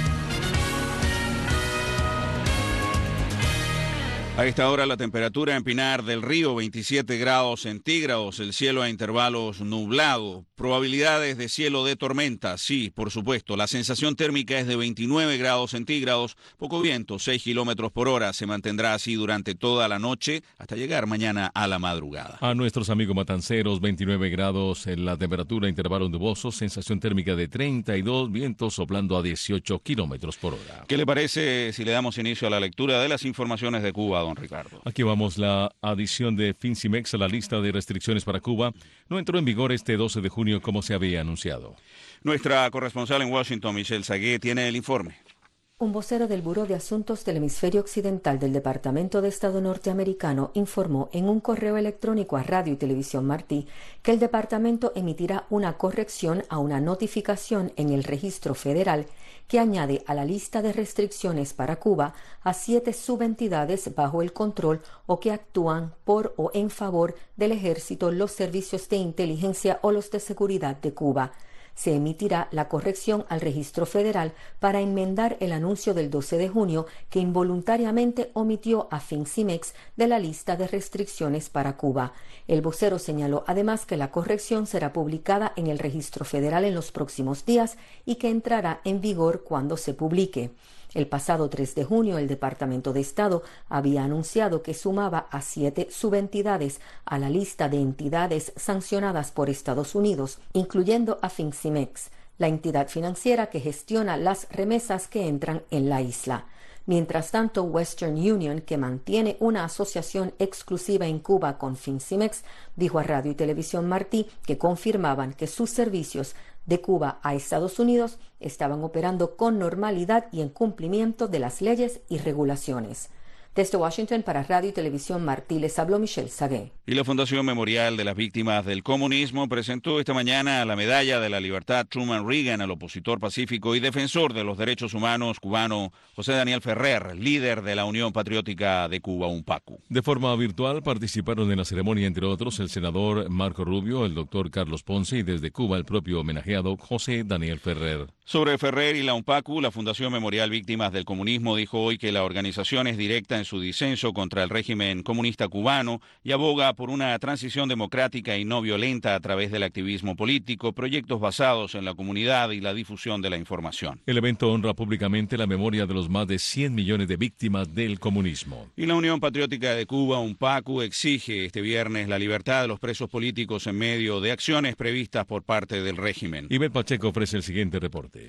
Speaker 3: A esta hora la temperatura en Pinar del Río veintisiete grados centígrados, el cielo a intervalos nublado, probabilidades de cielo de tormenta, sí, por supuesto. La sensación térmica es de veintinueve grados centígrados, poco viento, seis kilómetros por hora, se mantendrá así durante toda la noche hasta llegar mañana a la madrugada.
Speaker 2: A nuestros amigos matanceros, veintinueve grados en la temperatura, intervalos nubosos, sensación térmica de treinta y dos, vientos soplando a dieciocho kilómetros por hora.
Speaker 3: ¿Qué le parece si le damos inicio a la lectura de las informaciones de Cuba, don Ricardo?
Speaker 2: Aquí vamos, la adición de FinCimex a la lista de restricciones para Cuba no entró en vigor este doce de junio como se había anunciado.
Speaker 3: Nuestra corresponsal en Washington, Michelle Sagué, tiene el informe.
Speaker 7: Un vocero del Buró de Asuntos del Hemisferio Occidental del Departamento de Estado norteamericano informó en un correo electrónico a Radio y Televisión Martí que el departamento emitirá una corrección a una notificación en el registro federal que añade a la lista de restricciones para Cuba a siete subentidades bajo el control o que actúan por o en favor del ejército, los servicios de inteligencia o los de seguridad de Cuba. Se emitirá la corrección al registro federal para enmendar el anuncio del doce de junio que involuntariamente omitió a FinCimex de la lista de restricciones para Cuba. El vocero señaló además que la corrección será publicada en el registro federal en los próximos días y que entrará en vigor cuando se publique. El pasado tres de junio, el Departamento de Estado había anunciado que sumaba a siete subentidades a la lista de entidades sancionadas por Estados Unidos, incluyendo a FinCimex, la entidad financiera que gestiona las remesas que entran en la isla. Mientras tanto, Western Union, que mantiene una asociación exclusiva en Cuba con FinCimex, dijo a Radio y Televisión Martí que confirmaban que sus servicios de Cuba a Estados Unidos estaban operando con normalidad y en cumplimiento de las leyes y regulaciones. Desde Washington para Radio y Televisión Martí les habló Michelle Sagué.
Speaker 3: Y la Fundación Memorial de las Víctimas del Comunismo presentó esta mañana la Medalla de la Libertad Truman Reagan al opositor pacífico y defensor de los derechos humanos cubano José Daniel Ferrer, líder de la Unión Patriótica de Cuba, UNPACU.
Speaker 2: De forma virtual participaron en la ceremonia, entre otros, el senador Marco Rubio, el doctor Carlos Ponce y desde Cuba el propio homenajeado José Daniel Ferrer.
Speaker 3: Sobre Ferrer y la UNPACU, la Fundación Memorial Víctimas del Comunismo dijo hoy que la organización es directa en su disenso contra el régimen comunista cubano y aboga por una transición democrática y no violenta a través del activismo político, proyectos basados en la comunidad y la difusión de la información.
Speaker 2: El evento honra públicamente la memoria de los más de cien millones de víctimas del comunismo.
Speaker 3: Y la Unión Patriótica de Cuba, UNPACU, exige este viernes la libertad de los presos políticos en medio de acciones previstas por parte del régimen.
Speaker 2: Ivette Pacheco ofrece el siguiente reporte.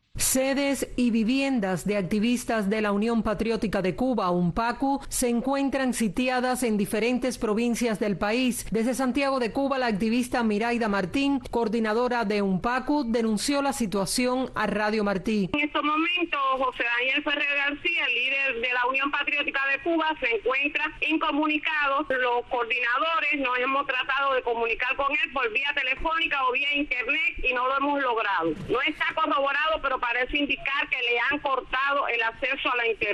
Speaker 8: Sedes y viviendas de activistas de la Unión Patriótica de Cuba, UNPACU, se encuentran sitiadas en diferentes provincias del país. Desde Santiago de Cuba, la activista Miraida Martín, coordinadora de UNPACU, denunció la situación a Radio Martí.
Speaker 9: En estos momentos, José Daniel Ferrer García, el líder de la Unión Patriótica de Cuba, se encuentra incomunicado. Los coordinadores nos hemos tratado de comunicar con él por vía telefónica o vía internet y no lo hemos logrado. No está corroborado, pero parece indicar que le han cortado el acceso a la internet.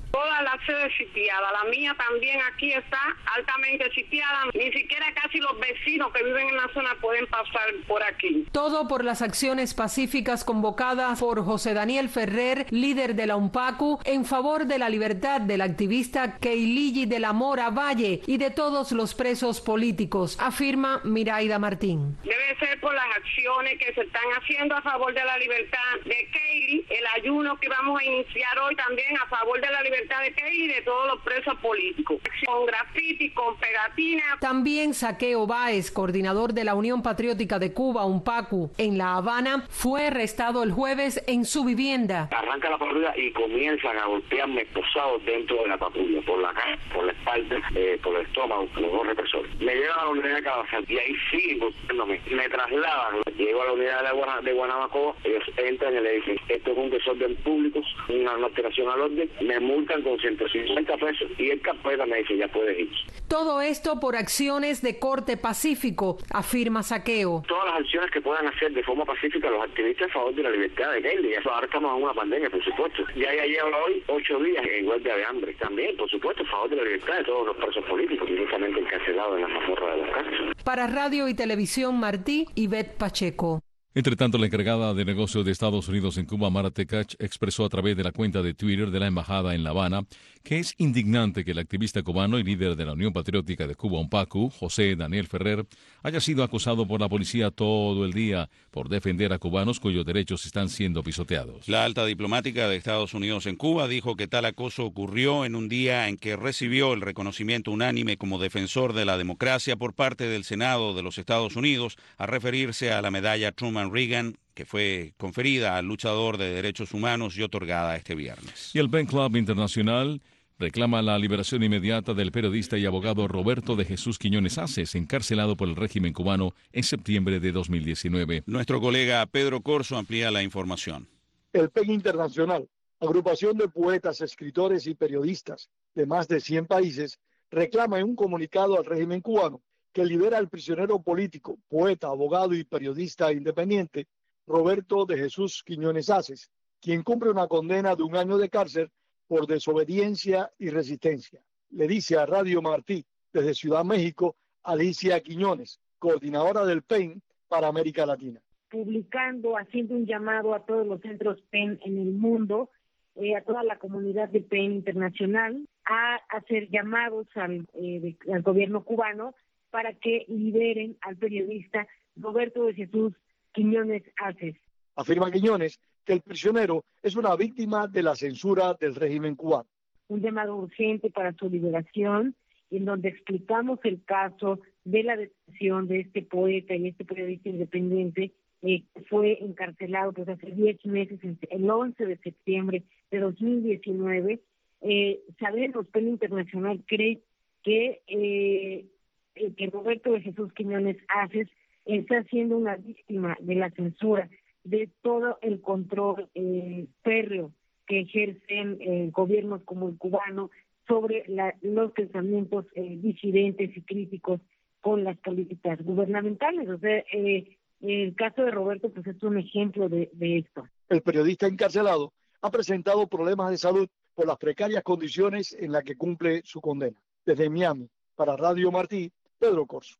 Speaker 9: Todas las sedes sitiadas, la mía también aquí está altamente sitiada, ni siquiera casi los vecinos que viven en la zona pueden pasar por aquí.
Speaker 8: Todo por las acciones pacíficas convocadas por José Daniel Ferrer, líder de la UNPACU, en favor de la libertad del activista Keiligi de la Mora Valle y de todos los presos políticos, afirma Miraida Martín.
Speaker 9: Debe ser por las acciones que se están haciendo a favor de la libertad de Keili, el ayuno que vamos a iniciar hoy también a favor de la libertad de Keili y de todos los presos políticos, con grafiti, con pegatinas.
Speaker 8: También Saqueo Báez, coordinador de la Unión Patriótica de Cuba, UNPACU, en La Habana, fue arrestado el jueves en su vivienda.
Speaker 10: Arranca la patrulla y comienzan a golpearme esposados dentro de la patrulla, por la cara, por la espalda, eh, por el estómago, los dos represores. Me llevan a la unidad de Calabazán y ahí siguen golpeándome. Me trasladan, llego a la unidad de, Guana, de Guanabacoa, ellos entran y le dicen, esto es un desorden público, una alteración al orden, me multan con ciento cincuenta pesos y el carpeta me dice, ya puedes ir.
Speaker 8: Todo esto por acciones de corte pacífico, afirma Saqueo.
Speaker 10: Todas las acciones que puedan hacer de forma pacífica los activistas a favor de la libertad de Keili. Ahora estamos en una pandemia, por supuesto. Ya ya lleva hoy ocho días en huelga de hambre. También, por supuesto, a favor de la libertad de todos los presos políticos, directamente encarcelados en la mazmorra de los cárceles.
Speaker 8: Para Radio y Televisión Martí, Ivette Pacheco.
Speaker 2: Entre tanto, la encargada de negocios de Estados Unidos en Cuba, Mara Tekach, expresó a través de la cuenta de Twitter de la embajada en La Habana que es indignante que el activista cubano y líder de la Unión Patriótica de Cuba, UNPACU, José Daniel Ferrer, haya sido acusado por la policía todo el día por defender a cubanos cuyos derechos están siendo pisoteados.
Speaker 3: La alta diplomática de Estados Unidos en Cuba dijo que tal acoso ocurrió en un día en que recibió el reconocimiento unánime como defensor de la democracia por parte del Senado de los Estados Unidos, a referirse a la medalla Truman Reagan, que fue conferida al luchador de derechos humanos y otorgada este viernes.
Speaker 2: Y el Pen Club Internacional reclama la liberación inmediata del periodista y abogado Roberto de Jesús Quiñones Aces, encarcelado por el régimen cubano en septiembre de dos mil diecinueve.
Speaker 3: Nuestro colega Pedro Corso amplía la información.
Speaker 11: El Pen Internacional, agrupación de poetas, escritores y periodistas de más de cien países, reclama en un comunicado al régimen cubano que libera al prisionero político, poeta, abogado y periodista independiente Roberto de Jesús Quiñones Aces, quien cumple una condena de un año de cárcel por desobediencia y resistencia. Le dice a Radio Martí, desde Ciudad México, Alicia Quiñones, coordinadora del Pen para América Latina.
Speaker 12: Publicando, haciendo un llamado a todos los centros Pen en el mundo, eh, a toda la comunidad de Pen internacional, a hacer llamados al, eh, de, al gobierno cubano para que liberen al periodista Roberto de Jesús Quiñones Aces.
Speaker 11: Afirma Quiñones que el prisionero es una víctima de la censura del régimen cubano.
Speaker 12: Un llamado urgente para su liberación, en donde explicamos el caso de la detención de este poeta y este periodista independiente, eh, fue encarcelado pues hace diez meses, el once de septiembre de dos mil diecinueve. Eh, sabemos, Pen Internacional cree que, eh, que Roberto de Jesús Quiñones Aces está siendo una víctima de la censura, de todo el control eh, férreo que ejercen eh, gobiernos como el cubano sobre la, los pensamientos eh, disidentes y críticos con las políticas gubernamentales. O sea, eh, el caso de Roberto pues es un ejemplo de, de esto.
Speaker 11: El periodista encarcelado ha presentado problemas de salud por las precarias condiciones en las que cumple su condena. Desde Miami, para Radio Martí, Pedro Corso.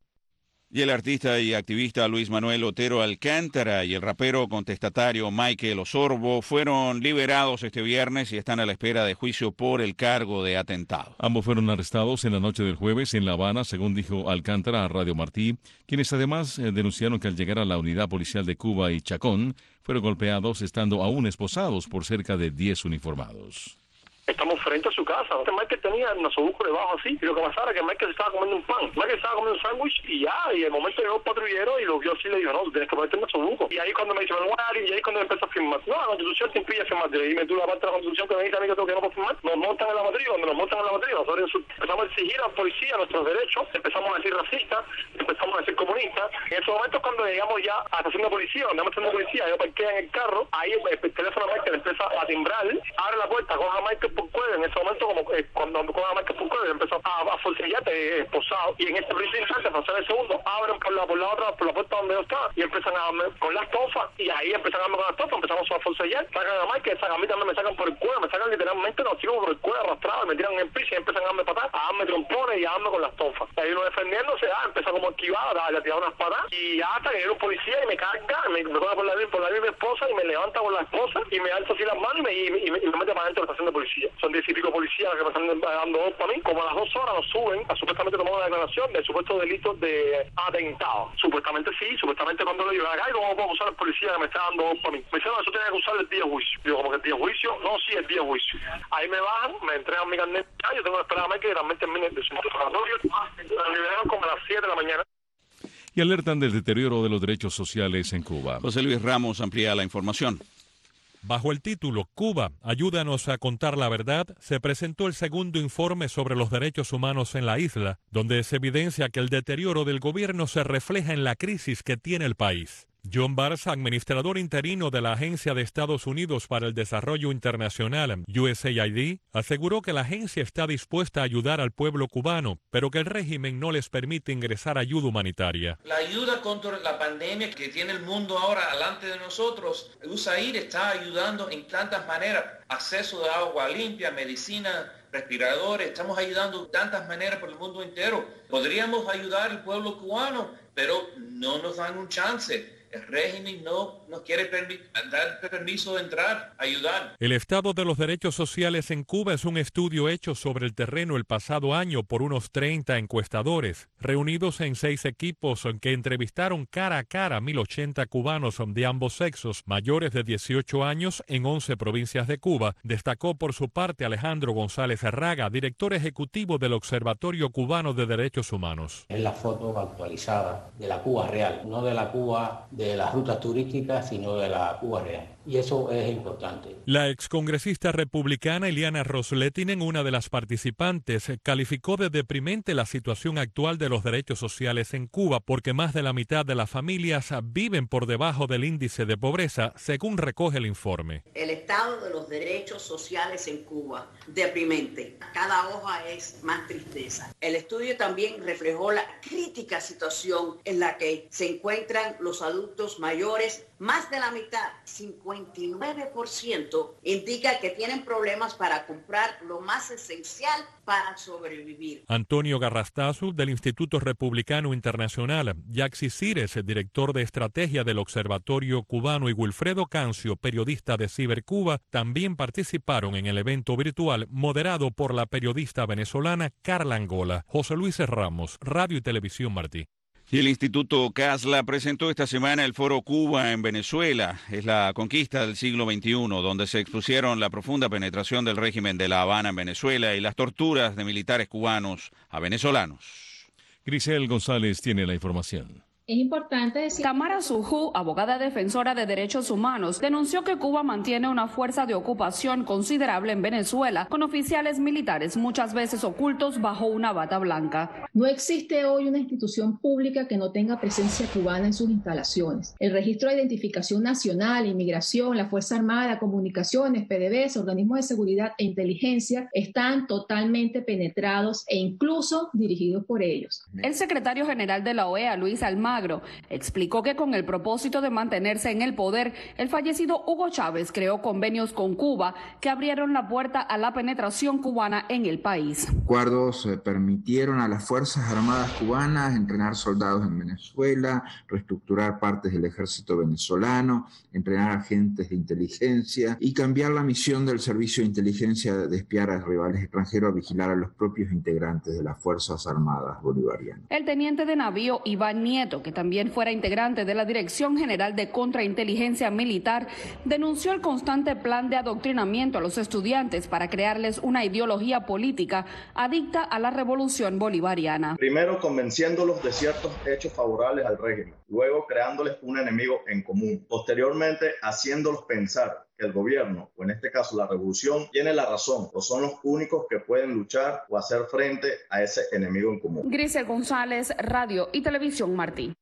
Speaker 3: Y el artista y activista Luis Manuel Otero Alcántara y el rapero contestatario Michael Osorbo fueron liberados este viernes y están a la espera de juicio por el cargo de atentado.
Speaker 2: Ambos fueron arrestados en la noche del jueves en La Habana, según dijo Alcántara a Radio Martí, quienes además eh, denunciaron que al llegar a la unidad policial de Cuba y Chacón, fueron golpeados estando aún esposados por cerca de diez uniformados.
Speaker 13: Estamos frente a su casa. Michael tenía el nasobuco debajo así, y lo que pasaba era que Michael se estaba comiendo un pan. Michael estaba comiendo un sándwich y ya, y de momento llegó el patrullero y lo vio así y le dijo, no, tú tienes que ponerte el nasobuco. Y ahí cuando me dice, bueno, y ahí cuando me empezó a firmar, no, la Constitución te impide firmar. Y me tú la parte de la Constitución que me dice a mí que tengo que no puedo firmar. Nos montan en la matrícula, cuando nos montan en la matrícula, nosotros empezamos a exigir a la policía nuestros derechos, empezamos a decir racistas, empezamos a decir comunistas. En ese momento cuando llegamos ya a la estación de policía, donde estamos en la policía, yo parqué en el carro, ahí el teléfono de Michael empieza a timbrar, abre la puerta, coge a Michael Purcueve, en ese momento, como eh, cuando con la marca Purcueve empezó a, a forcejarte eh, esposado, y en este preciso instante, para ser el segundo, abren por la, por la otra, por la puerta donde yo estaba, y empiezan a darme con las tofas, y ahí empiezan a darme con las tofas, empezamos a forcejear, sacan a Mike, sacan a mí también, me sacan por el cuello, me sacan literalmente los chicos por el cuello arrastrado, me tiran en el piso y empiezan a darme patas, a darme trompones y a darme con las tofas. Ahí uno defendiéndose, ah, empezó como esquivado, a tirar unas patas, y hasta que llega un policía y me carga, me, me coge por la por la misma esposa y me levanta con la esposa y me alza así las manos y me, y, y, y me mete para adentro de la estación de policía. Son diez y pico policías que me están dando dos para mí. Como a las dos horas nos suben a supuestamente tomar una declaración de supuestos delitos de atentado. Supuestamente sí, supuestamente cuando lo llevan acá, y cómo puedo usar al policía que me está dando dos para mí. Me dijeron, eso tiene que usar el día de juicio. Digo, como que el día de juicio, no, sí, el día de juicio. Ahí me bajan, me entregan mi carnet. Ah, yo tengo que esperar a que realmente termine el interrogatorio. La liberaron como a las siete de la mañana.
Speaker 2: Y alertan del deterioro de los derechos sociales en Cuba.
Speaker 3: José Luis Ramos amplía la información.
Speaker 14: Bajo el título Cuba, ayúdanos a contar la verdad, se presentó el segundo informe sobre los derechos humanos en la isla, donde se evidencia que el deterioro del gobierno se refleja en la crisis que tiene el país. John Barnes, administrador interino de la Agencia de Estados Unidos para el Desarrollo Internacional, U S A I D, aseguró que la agencia está dispuesta a ayudar al pueblo cubano, pero que el régimen no les permite ingresar ayuda humanitaria.
Speaker 15: La ayuda contra la pandemia que tiene el mundo ahora delante de nosotros, U S A I D está ayudando en tantas maneras, acceso de agua limpia, medicina, respiradores, estamos ayudando de tantas maneras por el mundo entero. Podríamos ayudar al pueblo cubano, pero no nos dan un chance. El régimen no nos quiere permi- dar permiso de entrar, ayudar.
Speaker 14: El estado de los derechos sociales en Cuba es un estudio hecho sobre el terreno el pasado año por unos treinta encuestadores, reunidos en seis equipos en que entrevistaron cara a cara a mil ochenta cubanos de ambos sexos, mayores de dieciocho años en once provincias de Cuba, destacó por su parte Alejandro González Herraga, director ejecutivo del Observatorio Cubano de Derechos Humanos.
Speaker 16: Es la foto actualizada de la Cuba real, no de la Cuba de las rutas turísticas, sino de la Cuba real. Y eso es importante.
Speaker 14: La excongresista republicana Eliana Ros-Lehtinen, una de las participantes, calificó de deprimente la situación actual de los derechos sociales en Cuba porque más de la mitad de las familias viven por debajo del índice de pobreza, según recoge el informe.
Speaker 17: El estado de los derechos sociales en Cuba, deprimente. Cada hoja es más tristeza. El estudio también reflejó la crítica situación en la que se encuentran los adultos mayores. Más de la mitad, cincuenta y nueve por ciento, indica que tienen problemas para comprar lo más esencial para sobrevivir.
Speaker 14: Antonio Garrastazu, del Instituto Republicano Internacional, Yaxi Cires, director de estrategia del Observatorio Cubano, y Wilfredo Cancio, periodista de Cibercuba, también participaron en el evento virtual moderado por la periodista venezolana Carla Angola. José Luis Ramos, Radio y Televisión Martí.
Speaker 3: Y el Instituto Casla presentó esta semana el Foro Cuba en Venezuela. Es la conquista del siglo veintiuno, donde se expusieron la profunda penetración del régimen de La Habana en Venezuela y las torturas de militares cubanos a venezolanos.
Speaker 2: Grisel González tiene la información.
Speaker 18: Es importante decir...
Speaker 19: Tamara Sujú, abogada defensora de derechos humanos, denunció que Cuba mantiene una fuerza de ocupación considerable en Venezuela, con oficiales militares muchas veces ocultos bajo una bata blanca.
Speaker 18: No existe hoy una institución pública que no tenga presencia cubana en sus instalaciones. El Registro de Identificación Nacional, Inmigración, la Fuerza Armada, Comunicaciones, P D V S, organismos de seguridad e inteligencia están totalmente penetrados e incluso dirigidos por ellos.
Speaker 19: El secretario general de la O E A, Luis Almagro, explicó que con el propósito de mantenerse en el poder, el fallecido Hugo Chávez creó convenios con Cuba que abrieron la puerta a la penetración cubana en el país.
Speaker 21: Acuerdos eh, permitieron a las Fuerzas Armadas cubanas entrenar soldados en Venezuela, reestructurar partes del ejército venezolano, entrenar agentes de inteligencia y cambiar la misión del servicio de inteligencia de espiar a rivales extranjeros a vigilar a los propios integrantes de las Fuerzas Armadas bolivarianas.
Speaker 19: El teniente de navío Iván Nieto, que también fuera integrante de la Dirección General de Contrainteligencia Militar, denunció el constante plan de adoctrinamiento a los estudiantes para crearles una ideología política adicta a la revolución bolivariana.
Speaker 22: Primero convenciéndolos de ciertos hechos favorables al régimen, luego creándoles un enemigo en común, posteriormente haciéndolos pensar que el gobierno, o en este caso la revolución, tiene la razón o son los únicos que pueden luchar o hacer frente a ese enemigo en común.
Speaker 19: Grisel González, Radio y Televisión Martí.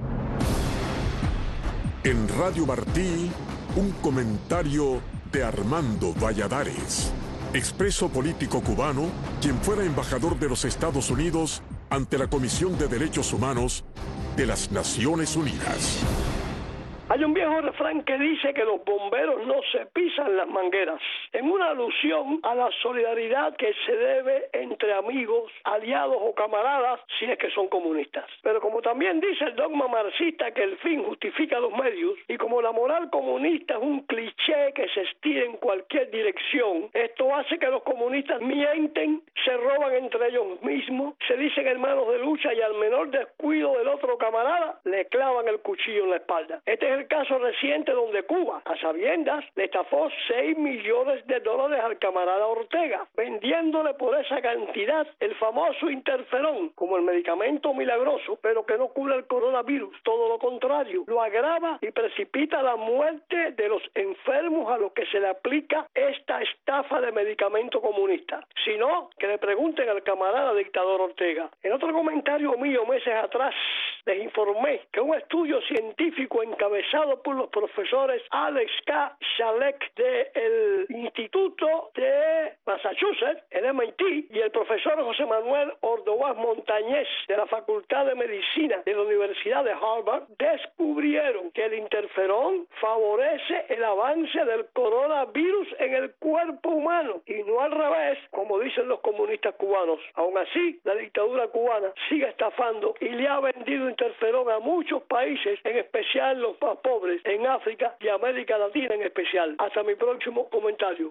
Speaker 6: En Radio Martí, un comentario de Armando Valladares. Expreso político cubano, quien fuera embajador de los Estados Unidos ante la Comisión de Derechos Humanos de las Naciones Unidas.
Speaker 1: Hay un viejo refrán que dice que los bomberos no se pisan las mangueras, en una alusión a la solidaridad que se debe entre amigos, aliados o camaradas si es que son comunistas. Pero como también dice el dogma marxista que el fin justifica los medios, y como la moral comunista es un cliché que se estira en cualquier dirección, esto hace que los comunistas mienten, se roban entre ellos mismos, se dicen hermanos de lucha y al menor descuido del otro camarada le clavan el cuchillo en la espalda. Este es el caso reciente donde Cuba, a sabiendas, le estafó seis millones de dólares al camarada Ortega, vendiéndole por esa cantidad el famoso interferón como el medicamento milagroso, pero que no cura el coronavirus, todo lo contrario, lo agrava y precipita la muerte de los enfermos a los que se le aplica esta estafa de medicamento comunista. Si no, que le pregunten al camarada dictador Ortega. En otro comentario mío meses atrás, les informé que un estudio científico encabezado por los profesores Alex K. Shalek del Instituto de Massachusetts, el M I T, y el profesor José Manuel Ordóñez Montañez de la Facultad de Medicina de la Universidad de Harvard, descubrieron que el interferón favorece el avance del coronavirus en el cuerpo humano y no al revés, como dicen los comunistas cubanos. Aún así, la dictadura cubana sigue estafando y le ha vendido interferón a muchos países, en especial los más pobres, en África y América Latina en especial. Hasta mi próximo comentario.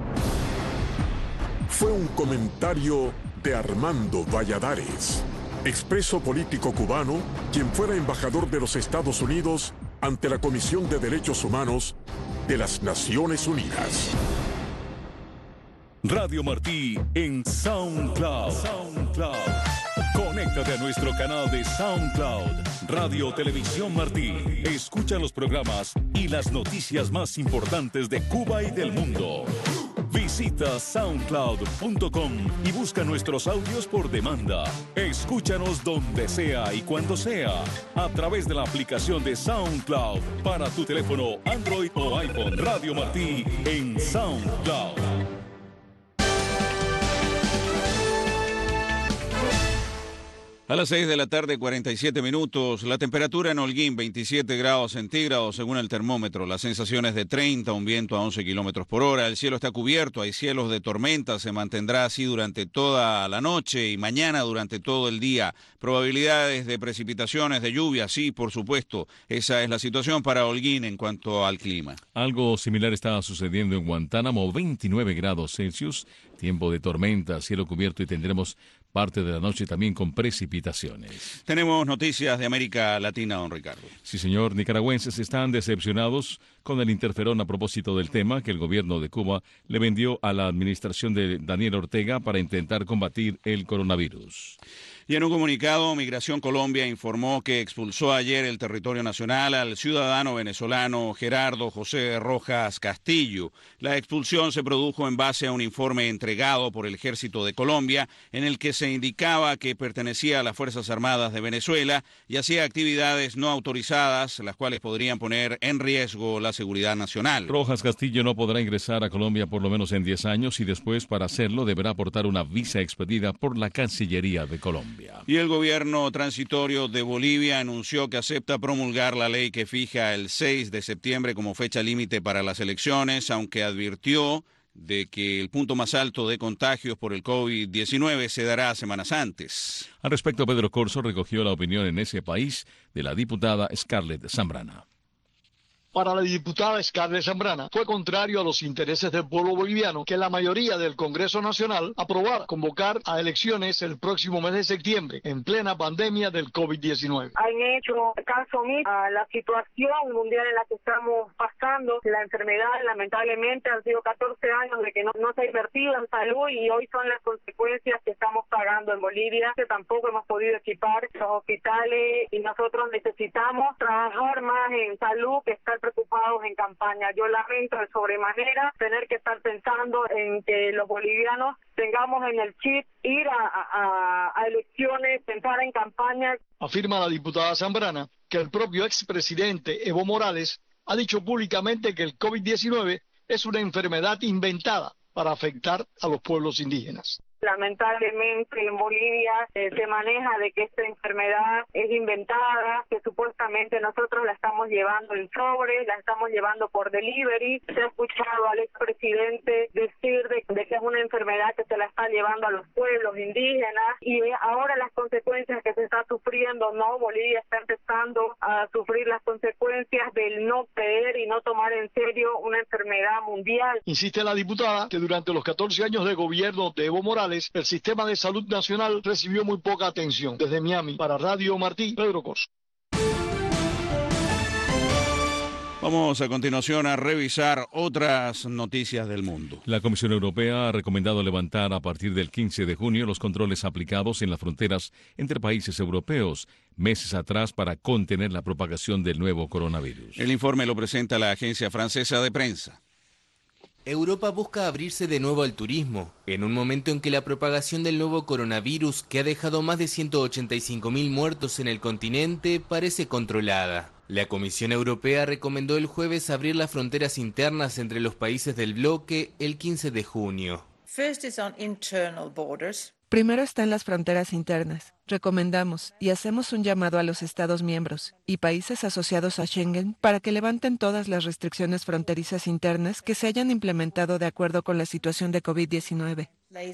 Speaker 6: Fue un comentario de Armando Valladares, expreso político cubano, quien fuera embajador de los Estados Unidos ante la Comisión de Derechos Humanos de las Naciones Unidas.
Speaker 2: Radio Martí en SoundCloud. SoundCloud. Conéctate a nuestro canal de SoundCloud, Radio Televisión Martí. Escucha los programas y las noticias más importantes de Cuba y del mundo. Visita soundcloud punto com y busca nuestros audios por demanda. Escúchanos donde sea y cuando sea, a través de la aplicación de SoundCloud para tu teléfono Android o iPhone. Radio Martí en SoundCloud.
Speaker 3: A las seis de la tarde, cuarenta y siete minutos. La temperatura en Holguín, veintisiete grados centígrados según el termómetro. Las sensaciones de treinta, un viento a once kilómetros por hora. El cielo está cubierto, hay cielos de tormenta. Se mantendrá así durante toda la noche y mañana durante todo el día. Probabilidades de precipitaciones, de lluvia, sí, por supuesto. Esa es la situación para Holguín en cuanto al clima.
Speaker 2: Algo similar está sucediendo en Guantánamo, veintinueve grados Celsius. Tiempo de tormenta, cielo cubierto y tendremos parte de la noche también con precipitaciones.
Speaker 3: Tenemos noticias de América Latina, don Ricardo.
Speaker 2: Sí, señor. Nicaragüenses están decepcionados con el interferón a propósito del tema que el gobierno de Cuba le vendió a la administración de Daniel Ortega para intentar combatir el coronavirus.
Speaker 3: Y en un comunicado, Migración Colombia informó que expulsó ayer del territorio nacional al ciudadano venezolano Gerardo José Rojas Castillo. La expulsión se produjo en base a un informe entregado por el Ejército de Colombia en el que se indicaba que pertenecía a las Fuerzas Armadas de Venezuela y hacía actividades no autorizadas, las cuales podrían poner en riesgo la seguridad nacional.
Speaker 2: Rojas Castillo no podrá ingresar a Colombia por lo menos en diez años y después, para hacerlo, deberá aportar una visa expedida por la Cancillería de Colombia.
Speaker 3: Y el gobierno transitorio de Bolivia anunció que acepta promulgar la ley que fija el seis de septiembre como fecha límite para las elecciones, aunque advirtió de que el punto más alto de contagios por el COVID diecinueve se dará semanas antes.
Speaker 2: Al respecto, Pedro Corso recogió la opinión en ese país de la diputada Scarlett Zambrana.
Speaker 11: Para la diputada Scarlett Zambrana, fue contrario a los intereses del pueblo boliviano que la mayoría del Congreso Nacional aprobara convocar a elecciones el próximo mes de septiembre, en plena pandemia del COVID diecinueve.
Speaker 12: Han hecho caso omiso a la situación mundial en la que estamos pasando. La enfermedad, lamentablemente, han sido catorce años de que no, no se ha invertido en salud y hoy son las consecuencias que estamos pagando en Bolivia, que tampoco hemos podido equipar los hospitales y nosotros necesitamos trabajar más en salud que estar preocupados en campaña. Yo lamento de sobremanera tener que estar pensando en que los bolivianos tengamos en el chip ir a, a, a elecciones, pensar en campaña.
Speaker 11: Afirma la diputada Zambrana que el propio expresidente Evo Morales ha dicho públicamente que el COVID diecinueve es una enfermedad inventada para afectar a los pueblos indígenas.
Speaker 4: Lamentablemente en Bolivia eh, se maneja de que esta enfermedad es inventada, que supuestamente nosotros la estamos llevando en sobre, la estamos llevando por delivery. Se ha escuchado al expresidente decir de, de que es una enfermedad que se la está llevando a los pueblos indígenas y ahora las consecuencias que se está sufriendo, no, Bolivia está empezando a sufrir las consecuencias del no creer y no tomar en serio una enfermedad mundial.
Speaker 11: Insiste la diputada que durante los catorce años de gobierno de Evo Morales, el sistema de salud nacional recibió muy poca atención. Desde Miami, para Radio Martí, Pedro Corso.
Speaker 3: Vamos a continuación a revisar otras noticias del mundo.
Speaker 2: La Comisión Europea ha recomendado levantar a partir del quince de junio los controles aplicados en las fronteras entre países europeos, meses atrás para contener la propagación del nuevo coronavirus.
Speaker 3: El informe lo presenta la agencia francesa de prensa.
Speaker 5: Europa busca abrirse de nuevo al turismo, en un momento en que la propagación del nuevo coronavirus, que ha dejado más de ciento ochenta y cinco mil muertos en el continente, parece controlada. La Comisión Europea recomendó el jueves abrir las fronteras internas entre los países del bloque el quince de junio.
Speaker 23: First is on internal borders.
Speaker 24: Primero están las fronteras internas. Recomendamos y hacemos un llamado a los Estados miembros y países asociados a Schengen para que levanten todas las restricciones fronterizas internas que se hayan implementado de acuerdo con la situación de COVID diecinueve.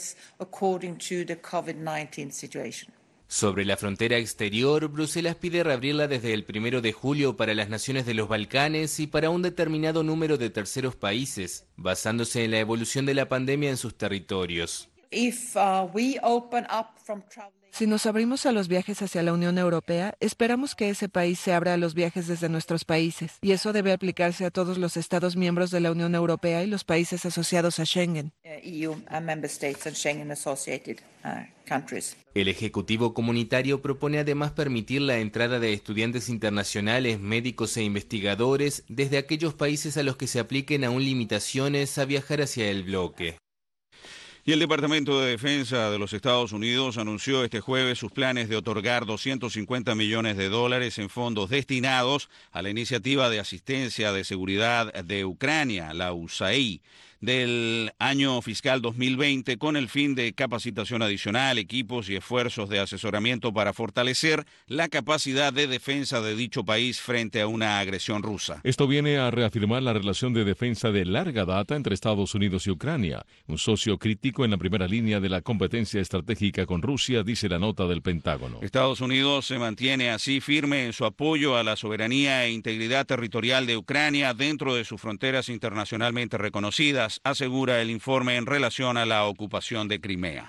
Speaker 5: Sobre la frontera exterior, Bruselas pide reabrirla desde el primero de julio para las naciones de los Balcanes y para un determinado número de terceros países, basándose en la evolución de la pandemia en sus territorios.
Speaker 23: If, uh, we open up from traveling...
Speaker 24: Si nos abrimos a los viajes hacia la Unión Europea, esperamos que ese país se abra a los viajes desde nuestros países, y eso debe aplicarse a todos los Estados miembros de la Unión Europea y los países asociados a Schengen.
Speaker 23: E U and member states and Schengen associated uh, countries.
Speaker 5: El Ejecutivo Comunitario propone además permitir la entrada de estudiantes internacionales, médicos e investigadores desde aquellos países a los que se apliquen aún limitaciones a viajar hacia el bloque.
Speaker 3: Y el Departamento de Defensa de los Estados Unidos anunció este jueves sus planes de otorgar doscientos cincuenta millones de dólares en fondos destinados a la Iniciativa de Asistencia de Seguridad de Ucrania, la U S A I, del año fiscal dos mil veinte, con el fin de capacitación adicional, equipos y esfuerzos de asesoramiento para fortalecer la capacidad de defensa de dicho país frente a una agresión rusa.
Speaker 2: Esto viene a reafirmar la relación de defensa de larga data entre Estados Unidos y Ucrania, un socio crítico en la primera línea de la competencia estratégica con Rusia, dice la nota del Pentágono.
Speaker 3: Estados Unidos se mantiene así firme en su apoyo a la soberanía e integridad territorial de Ucrania dentro de sus fronteras internacionalmente reconocidas, asegura el informe en relación a la ocupación de Crimea.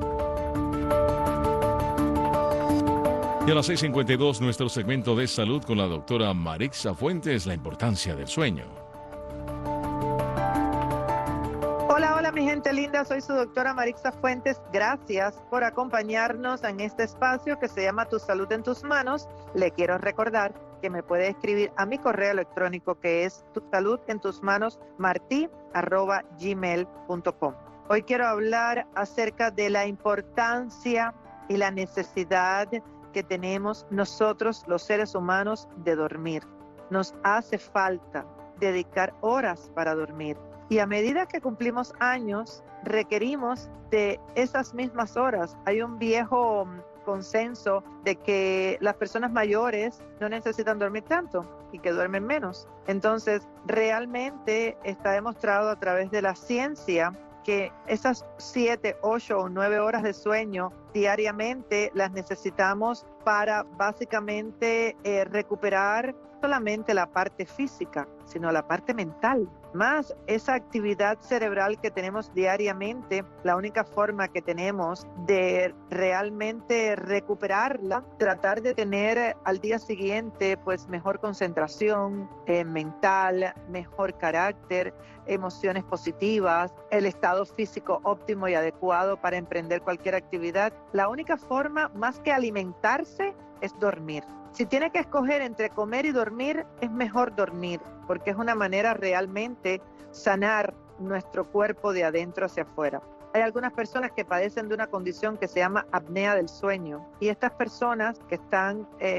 Speaker 2: Y a las seis cincuenta y dos, nuestro segmento de salud con la doctora Marixa Fuentes, la importancia del sueño.
Speaker 25: Hola, hola mi gente linda, soy su doctora Marixa Fuentes. Gracias por acompañarnos en este espacio que se llama Tu Salud en Tus Manos. Le quiero recordar que me puede escribir a mi correo electrónico que es tu salud en tus manos martí arroba gmail punto com. Hoy quiero hablar acerca de la importancia y la necesidad que tenemos nosotros los seres humanos de dormir. Nos hace falta dedicar horas para dormir y a medida que cumplimos años requerimos de esas mismas horas. Hay un viejo consenso de que las personas mayores no necesitan dormir tanto y que duermen menos. Entonces, realmente está demostrado a través de la ciencia que esas siete, ocho o nueve horas de sueño diariamente las necesitamos para básicamente eh, recuperar no solamente la parte física, sino la parte mental. Más esa actividad cerebral que tenemos diariamente, la única forma que tenemos de realmente recuperarla, tratar de tener al día siguiente pues mejor concentración eh, mental, mejor carácter, emociones positivas, el estado físico óptimo y adecuado para emprender cualquier actividad. La única forma más que alimentarse es dormir. Si tiene que escoger entre comer y dormir, es mejor dormir, porque es una manera realmente sanar nuestro cuerpo de adentro hacia afuera. Hay algunas personas que padecen de una condición que se llama apnea del sueño, y estas personas que están, eh,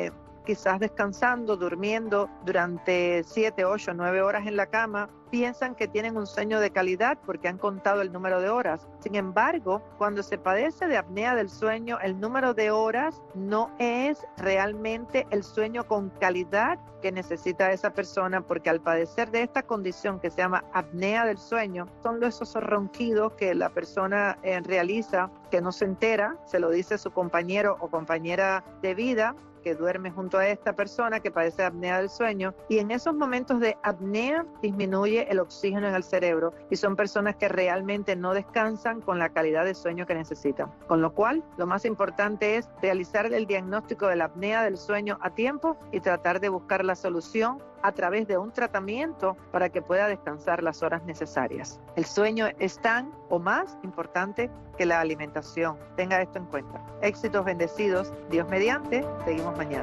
Speaker 25: quizás descansando, durmiendo durante siete, ocho, nueve horas en la cama, piensan que tienen un sueño de calidad porque han contado el número de horas. Sin embargo, cuando se padece de apnea del sueño, el número de horas no es realmente el sueño con calidad que necesita esa persona, porque al padecer de esta condición que se llama apnea del sueño, son esos ronquidos que la persona eh, realiza, que no se entera, se lo dice su compañero o compañera de vida, que duerme junto a esta persona que padece de apnea del sueño, y en esos momentos de apnea disminuye el oxígeno en el cerebro y son personas que realmente no descansan con la calidad de sueño que necesitan. Con lo cual, lo más importante es realizar el diagnóstico de la apnea del sueño a tiempo y tratar de buscar la solución a través de un tratamiento para que pueda descansar las horas necesarias. El sueño es tan o más importante que la alimentación. Tenga esto en cuenta. Éxitos bendecidos. Dios mediante. Seguimos mañana.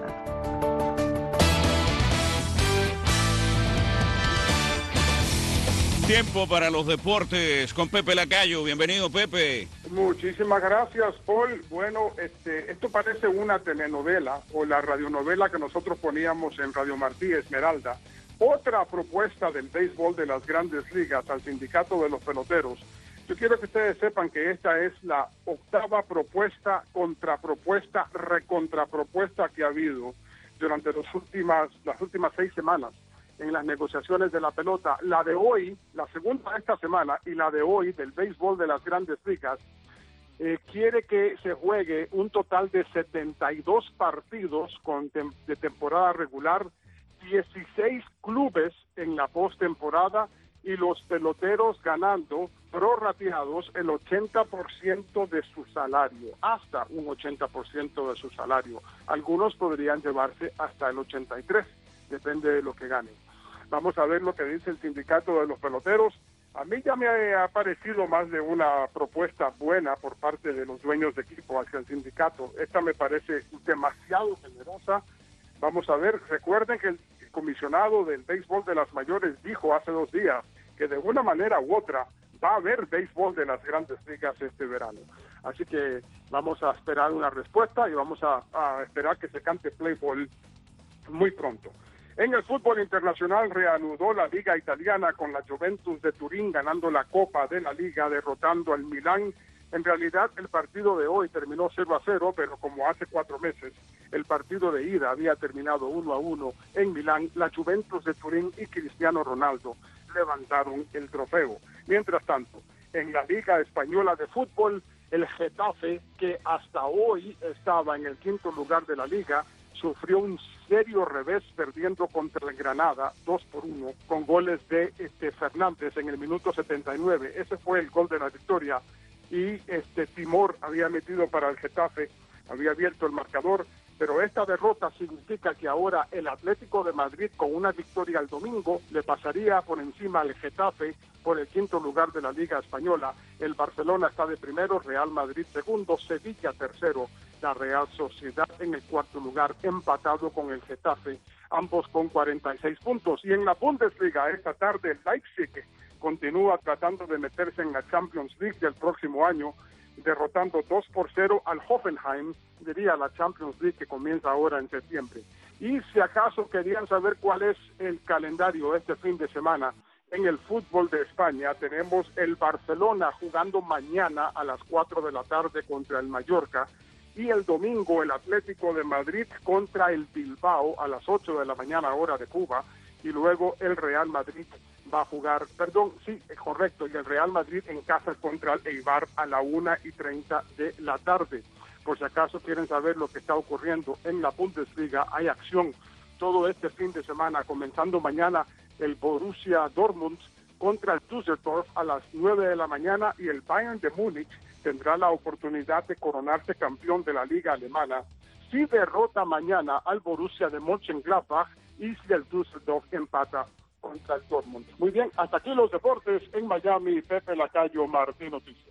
Speaker 3: Tiempo para los deportes con Pepe Lacayo. Bienvenido, Pepe.
Speaker 7: Muchísimas gracias, Paul. Bueno, este, esto parece una telenovela o la radionovela que nosotros poníamos en Radio Martí Esmeralda. Otra propuesta del béisbol de las Grandes Ligas al sindicato de los peloteros. Yo quiero que ustedes sepan que esta es la octava propuesta, contrapropuesta, recontrapropuesta que ha habido durante las últimas, las últimas seis semanas en las negociaciones de la pelota. La de hoy, la segunda de esta semana y la de hoy del béisbol de las Grandes Ligas, eh, quiere que se juegue un total de setenta y dos partidos con tem- de temporada regular, dieciséis clubes en la postemporada y los peloteros ganando prorrateados el ochenta por ciento de su salario, hasta un ochenta por ciento de su salario. Algunos podrían llevarse hasta el ochenta y tres por ciento, depende de lo que ganen. Vamos a ver lo que dice el sindicato de los peloteros. A mí ya me ha parecido más de una propuesta buena por parte de los dueños de equipo hacia el sindicato. Esta me parece demasiado generosa. Vamos a ver, recuerden que el comisionado del béisbol de las mayores dijo hace dos días que de una manera u otra va a haber béisbol de las Grandes Ligas este verano. Así que vamos a esperar una respuesta y vamos a, a esperar que se cante play ball muy pronto. En el fútbol internacional reanudó la Liga Italiana con la Juventus de Turín ganando la Copa de la Liga, derrotando al Milán. En realidad el partido de hoy terminó cero a cero, pero como hace cuatro meses el partido de ida había terminado uno a uno en Milán, la Juventus de Turín y Cristiano Ronaldo levantaron el trofeo. Mientras tanto, en la Liga Española de Fútbol, el Getafe, que hasta hoy estaba en el quinto lugar de la liga, sufrió un serio revés perdiendo contra el Granada dos por uno con goles de este Fernández en el minuto setenta y nueve. Ese fue el gol de la victoria y este Timor había metido para el Getafe, había abierto el marcador, pero esta derrota significa que ahora el Atlético de Madrid con una victoria el domingo le pasaría por encima al Getafe por el quinto lugar de la Liga Española. El Barcelona está de primero, Real Madrid segundo, Sevilla tercero, la Real Sociedad en el cuarto lugar, empatado con el Getafe, ambos con cuarenta y seis puntos. Y en la Bundesliga esta tarde el Leipzig continúa tratando de meterse en la Champions League del próximo año, derrotando dos por cero al Hoffenheim, diría la Champions League que comienza ahora en septiembre. Y si acaso querían saber cuál es el calendario este fin de semana, en el fútbol de España tenemos el Barcelona jugando mañana a las cuatro de la tarde contra el Mallorca, y el domingo el Atlético de Madrid contra el Bilbao a las ocho de la mañana hora de Cuba, y luego el Real Madrid va a jugar, perdón, sí, es correcto, y el Real Madrid en casa contra el Eibar a la una y treinta de la tarde. Por si acaso quieren saber lo que está ocurriendo en la Bundesliga, hay acción todo este fin de semana, comenzando mañana el Borussia Dortmund contra el Düsseldorf a las nueve de la mañana, y el Bayern de Múnich tendrá la oportunidad de coronarse campeón de la Liga Alemana si derrota mañana al Borussia de Mönchengladbach y si el Düsseldorf empata contra el Dortmund. Muy bien, hasta aquí los deportes en Miami. Pepe Lacayo, Martín Noticias.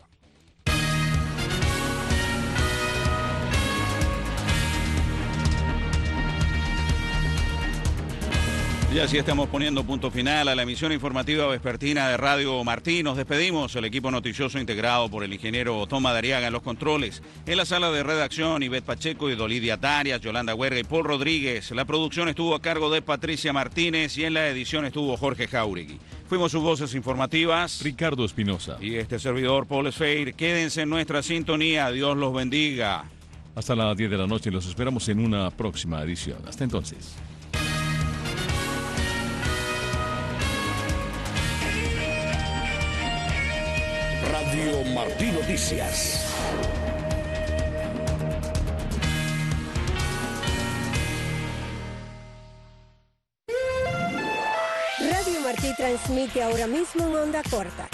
Speaker 3: Y así estamos poniendo punto final a la emisión informativa vespertina de Radio Martí. Nos despedimos, el equipo noticioso integrado por el ingeniero Tom Madariaga en los controles. En la sala de redacción, Ivette Pacheco y Dolidia Tarias, Yolanda Huerga y Paul Rodríguez. La producción estuvo a cargo de Patricia Martínez y en la edición estuvo Jorge Jauregui. Fuimos sus voces informativas,
Speaker 2: Ricardo Espinosa
Speaker 3: y este servidor, Paul Esfeir. Quédense en nuestra sintonía. Dios los bendiga.
Speaker 2: Hasta las diez de la noche y los esperamos en una próxima edición. Hasta entonces.
Speaker 6: Radio Martí Noticias.
Speaker 8: Radio Martí transmite ahora mismo en onda corta,